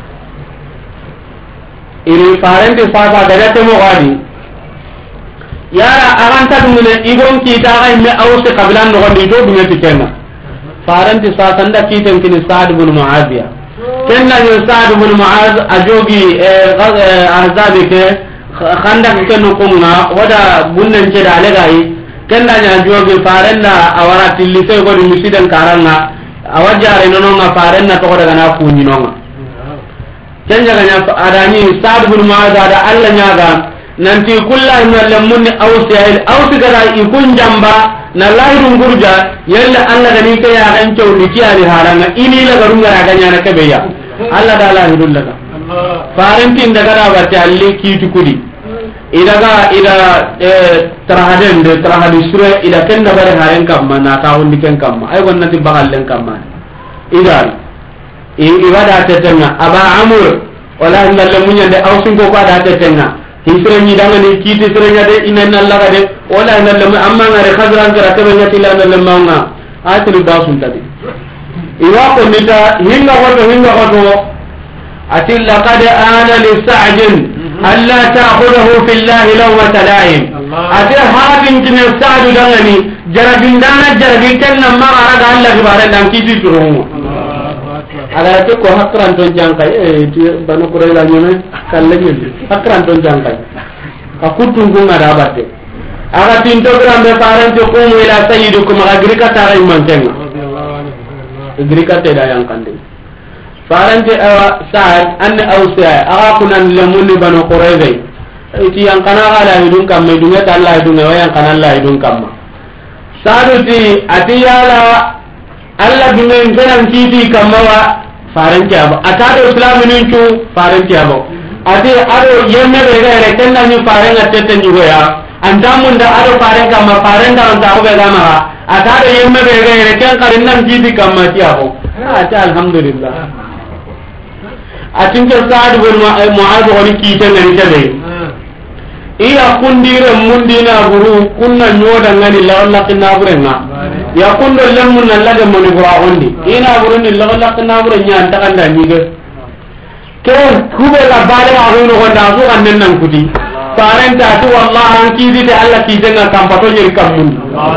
iri parende fafa daga temo gadi yara aganta dumune igon ki ta ga me awse qablan no gadi do dunya tikenna parende sa sanda ki ten kin saad ibn muawiya kenna yo saad ibn muaz ajogi ahzabi ke khanda ke no kunga wada bunnen ce da legai kenna nya jogi farenna awara tilise go di misiden karanga awajare no no farenna to daga na kunyi no kenya nya adani saad ibn muaz ada alla nya ga nanti kullahu lamunni awsi awsi gara ikun jamba na lahirun gurja yalla alla gani ke ya gan cew ni kiyari haranga ini la garu ngara ganya na kebeya alla da lahirul laga farantin daga da barta alli kitu kudi idaga ida tarahaden de tarahadi sura ida ken da bare haren kamma na ta wondi ken kamma ay gonnati bagallen kamma idari i ibada tetenga aba amur wala ndalle munya de awsin ko ko da tetenga hisre ni danga ni kiti sre nya de inna Allah ga de wala ndalle mu amma ngare khazran gara ke banya tilana ndalle maunga atru dasun tadi iwa ko mita hinga ko hinga ko atil laqad ana lisa'jin alla ta'khudhu fillahi lawma tala'im atir hadin kin sa'du dangani jarabin dana jarabin kan namma araga Allah gibare dan kiti turungu ala to ko hakran ton jangkay e banu qurayla nyone kalle nyel hakran ton jangkay akutungu ngada batte aga tinto grambe farante qumu ila sayyidukum agrika tara imantenga agrika te da yang kande farante awa saad an awsa aga kunan lemuni banu qurayza iti yang kana gala hidun kam medunga talla hidun wa yang kana la hidun kam saduti atiyala alla dumen ganan kiti kamawa farante aba atado islamin cu farante aba ati ado yemme be ga rekenna ni farenga tete ni goya andamunda ado farenga ma farenda anta be ga ma atado yemme be ga reken karinnan kiti kamma ti abo ata alhamdulillah atin ke saad bin muad woni kite ngani tabe iya kundire mundina buru kunna nyoda ngani la walla kinna burenga ya kundo lemmun alla de moni bura ondi ina buruni la walla kinna burenya anta kanda nyige ke kube la bale ma hono gonda so kan nan kuti parenta tu wallahi an kidi de alla kide nga kampato nyir kamun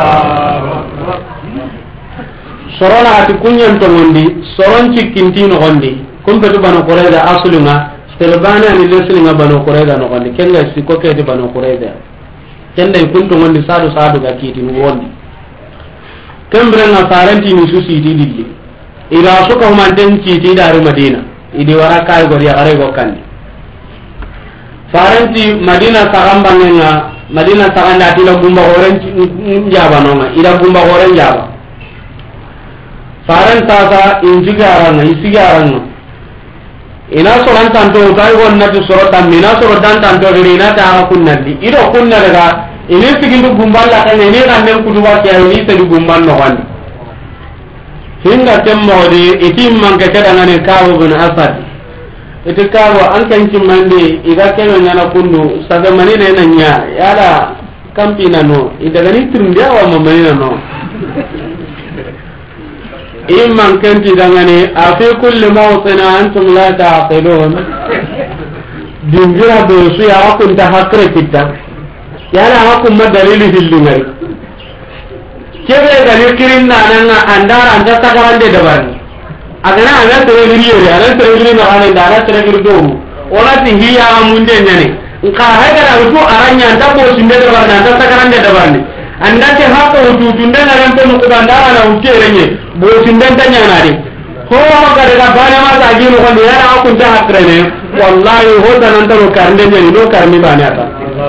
sorona ati kunyan to ngondi soron cikkinti no gondi kumbe to bano koreda asulunga telbana ni leslinga bano koreda no gondi kenga siko ke de bano koreda kenda kunto ngondi sadu sadu ga kiti no gondi kembre nga parenti ni susi di dilli ila so ko manten kiti daru madina idi wara kay go ya gare go kandi parenti madina sagambangenga madina saganda tilo bumba oren njaba no ma ida bumba oren njaba parenta sa injigaranga isigaranga ina soran tanto tay wonna tu sorotan mina sorotan tanto rina ta kunnandi ido kunna daga ini sigindu gumballa kan ini randen kutuba kya ini sedi gumban no wandi hinga temmo de itim man ka kada ngane kawo bin asad ite kawo an kan kimande iga kelo nyana kundu saga manine nanya yala kampina no idaga ni trindia wa mamanina no imman kanti dangane afi kulli mawtina antum la ta'qilun dingira do su ya kun ta hakre kitta yana hakun ma dalili hillungari kebe ga ni kirin na nan andara anda tagarande dabani agana ana tere giriyo ya ana tere giriyo na ana ndara tere giriyo do wala ti hiya amunde nyane nka haga rutu aranya ndabo sinde dabani anda tagarande dabani anda ke hako ututunda na rampe no kubandara na ukerenye bo sindenta nyana de ho ga daga bana ma ta gino ko yana akun ta hakrene wallahi ho tanan taro karnde nyani do karmi bana ata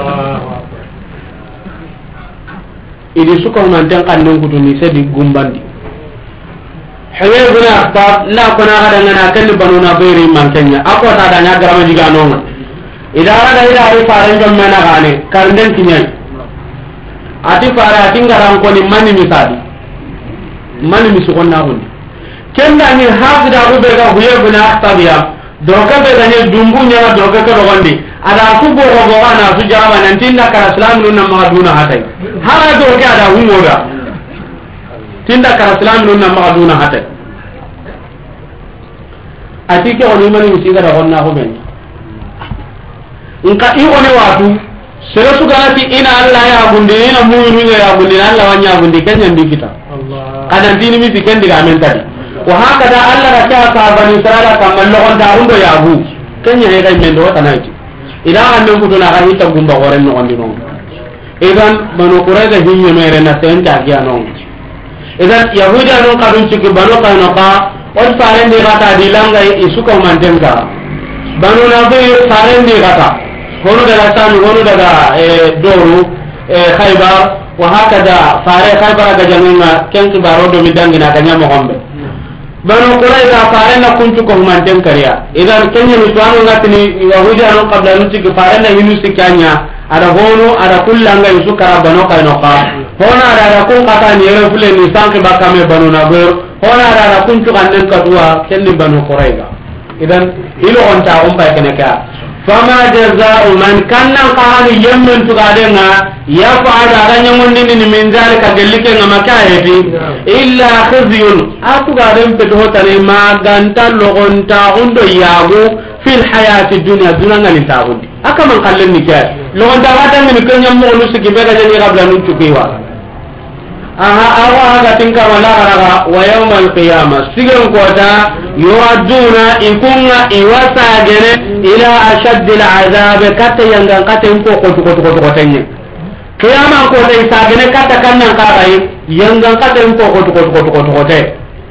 idi suko man tan kan non kutuni sedi gumbandi haye guna ta na ko na hada ngana kan banu na beri man kenya ako ta da nya garama diga non idara da ida ari faran jom mena gane karnden kinyen ati fara ati ngaran ko ni mani misadi mani misukonna hunde kenda ni hagda ube ga huye guna tabiya doka be ga ni dumbu nya doka ka rondi ada ku go go ana su jama nan tinda ka islam nun ma duna hatai hala doka ada humoda tinda ka islam nun ma duna hatai ati ke oni mani misiga da gonna ho ben inka i oni watu sere su ganati ina Allah ya gundi ina mu'minu ya gundi Allah wanya gundi kanya ndikita Allah kana dini mi dikendi ga men tadi wa hakada Allah ra ta ka bani Israila kamal lo onda undo ya bu kanya ne ga men do tanati ila ande ku dona ga hita gumba goren no ondi non idan banu qurayza hinyo mere na tenta ga non idan yahuda non kadun ciki banu kayno ka on farende ga ta dilanga isuka mantenga banu nabi farende ga ta hono daga sami hono daga doru khaybar wa hakada fare khaybar ga janunga kenki baro do mi dangina ga nyamo gombe banu qurayza fare na kuntu ko manten kariya idan kenya mi tuanu ngatini yahudi anu qabla nuti ke fare na hinu sikanya ada hono ada kullanga yusu karabano kayno ka hono ada ada kun kata ni re fulen ni sanki bakame banu nabur hono ada ada kuntu kanen kadua kenni banu qurayza idan ilo on ta on pa keneka fama jazaa'u man kanna qani yamman tugadenga yaf'al aganya mondini ni min zalika gelike ngama kaeti illa khizyun atugaden pe hotane maganta logonta undo yagu fil hayati dunya dunanga ni tagundi akaman kallen ni kay logonta watan ni kenya mo no sigi be ga jani qabla nu tukiwa aha awa ga tinka wala garaga wa yawmal qiyamah sigen kota yuraduna ikunga iwasa gene ila ashaddil azab kata yanga kata impo ko ko ko ko tanye qiyamam ko tay sagene kata kannan qaray yangan kata ko ko ko ko ko ko te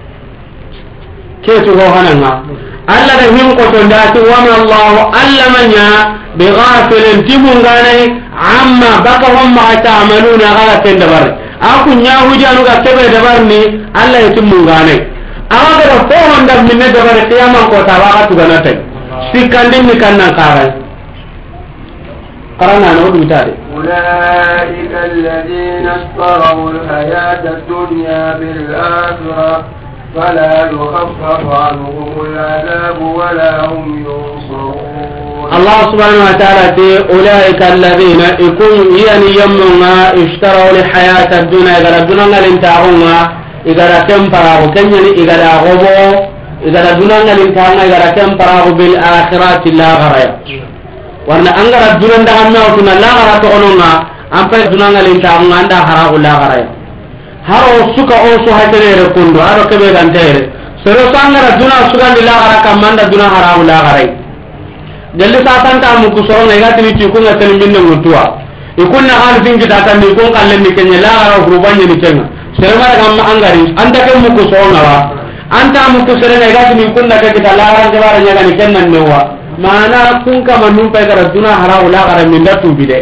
ke to ho hananga alla da him ko to ndati wa ma allah alla manya bi ghafilin timungane amma baka hum ma ta'maluna gala ten dabar aku nyahu janu ga kebe dabar ni alla yitimungane aga da ko honda minne dabar qiyamam ko tawa tu ganate sikandin ni kannan qaray qarana no dum tade أولئك الذين اشتروا الحياة الدنيا بالآخرة فلا يخفف عنهم العذاب ولا هم ينصرون الله سبحانه وتعالى أولئك الذين يكون يعني يمنا اشتروا الحياة الدنيا إذا الدنيا لنتاهما إذا كم فراه كنيا إذا غبو إذا الدنيا لنتاهما إذا كم فراه بالآخرة لا غريا warna angara duran da amma tuna la gara to ononga ampa dunanga linta anga hara la gara haro suka o so hatere re kundo haro kebe gantere sero sangara duna suka la gara kamanda duna hara la gara jalli satan ta mu kusoro na ga tini ku nga tan minne mutuwa ikunna hal dingi da tan ni ko kallen ni kenya la gara grubanya ni kenga sero mara gamma angari anda ke mu kusoro na wa anta mu kusoro na ga tini kunna ke kita la gara jawara nya ga ni kennan newa mana kun kama num pay gara duna hara wala gara min da tubi de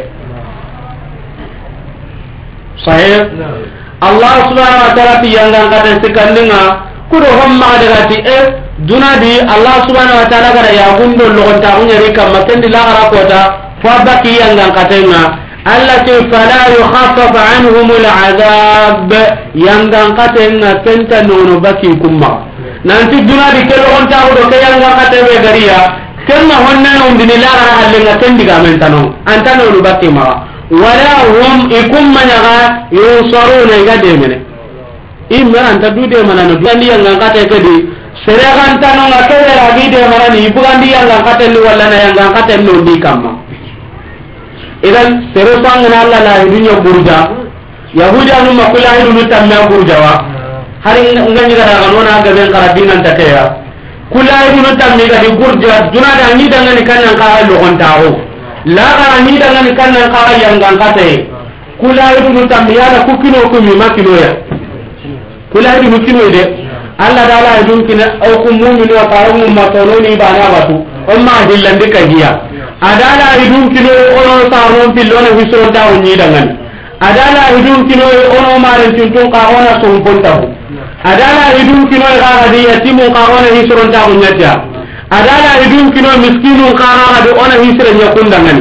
sahih Allah subhanahu wa ta'ala ti yanga ngata sikandinga kudo homma daga ti e duna di Allah subhanahu wa ta'ala gara ya gundo logon ta unyari kam makendi la gara kota fa baki yanga ngatenga allati fala yukhaffaf anhum al'adab yanga ngatenga kenta nono baki kumma nanti duna di kelo on ta do ke yanga ngate gariya kenna honna no ndini la gara hallenga tendiga men tano antano lu bakke ma wala hum ikum manyaga yusaruna ga de mene imma anta dude manano dandi yang ngate kedi seregan tano ngate ra gi de marani ibugandi yang ngate lu wala na yang ngate no di kamma idan sere sangana alla la dunya burja yahuda no makula hiru tamma burja wa hari ngani gara ganona ga ben karadinan takeya kula ibnu tammi ga di gurja duna da ni daga ni kannan ka lo on tawo la ga ni daga ni kannan ka yang gangate kula ibnu tammi ya da kukino ko mi makino ya kula ibnu kino de alla da la idun kina au kum mu'minu wa qarum matononi bana watu umma dillande ka giya adala idun kino ono saron pilona hisron tawo ni daga ni adala idun kino ono maren tuntun ka ona so pontawo adala idun kino gara di yatimu ka ona hisron ta unyata adala idun kino miskinu ka gara di ona hisre nya kundangani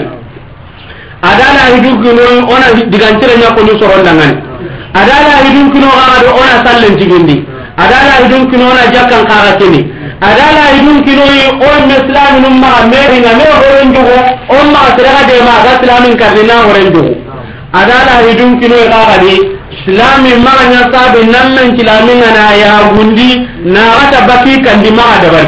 adala idun kino ona digancire nya kundu sorondangani adala idun kino gara di ona sallen jigindi adala idun kino ona jakkan kara kini adala idun kino on islamin umma meri na me horenjo on ma tiraga de ma ga islamin karina horenjo adala idun kino gara di islami maganya sabi nammen kilamin na ya gundi na wata baki kan di maga dabar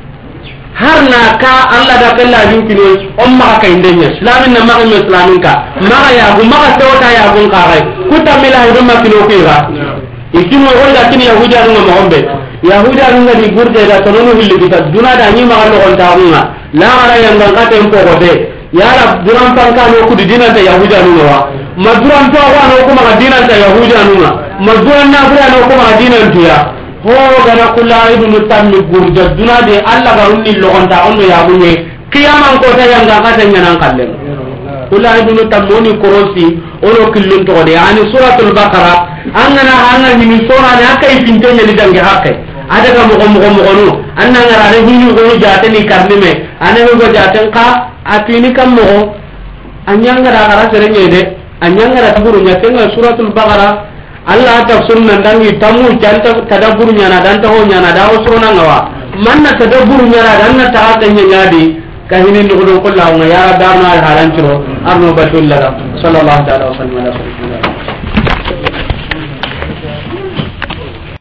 har na ka Allah da kalla din kilo on maga kai ndenya islamin na maga islamin ka maga ya gu maga tawta ya gun karai kuta mila hidum makino kira ikino wala kini yahuda nga maombe yahuda nga di gurde da tonono hilli kita duna da ni maga lokon taunga la gara yang ngata empo gode ya rab duran panka no ku di dinanta yahuda nga wa maduran to wa no kuma madinan ta yahuda nuna maduran na bura no kuma madinan tiya ho gana kula ibnu tammi gurja duna de alla garunni logonta onno ya bunye kiyaman ko ta yanga kata nyanan kallen kula ibnu tammi korosi ono killun to de ani suratul baqara angana hanga ni sura ne akai pintenya ni dange hakke adaga mo mo mo no anna ngara ne hinu go jate ni karnime ane go jate ka atini kam mo anyanga da gara serenye de anyanga da taburu nya tenga suratul baqara Allah tafsir nan dangi tamu canta tadabburu nya na dan to nya na da usrona ngawa manna tadabburu nya na dan na ta tanya nyadi kahinin do ko lawo ya rabana halan ciro arno batullaga sallallahu alaihi wa sallam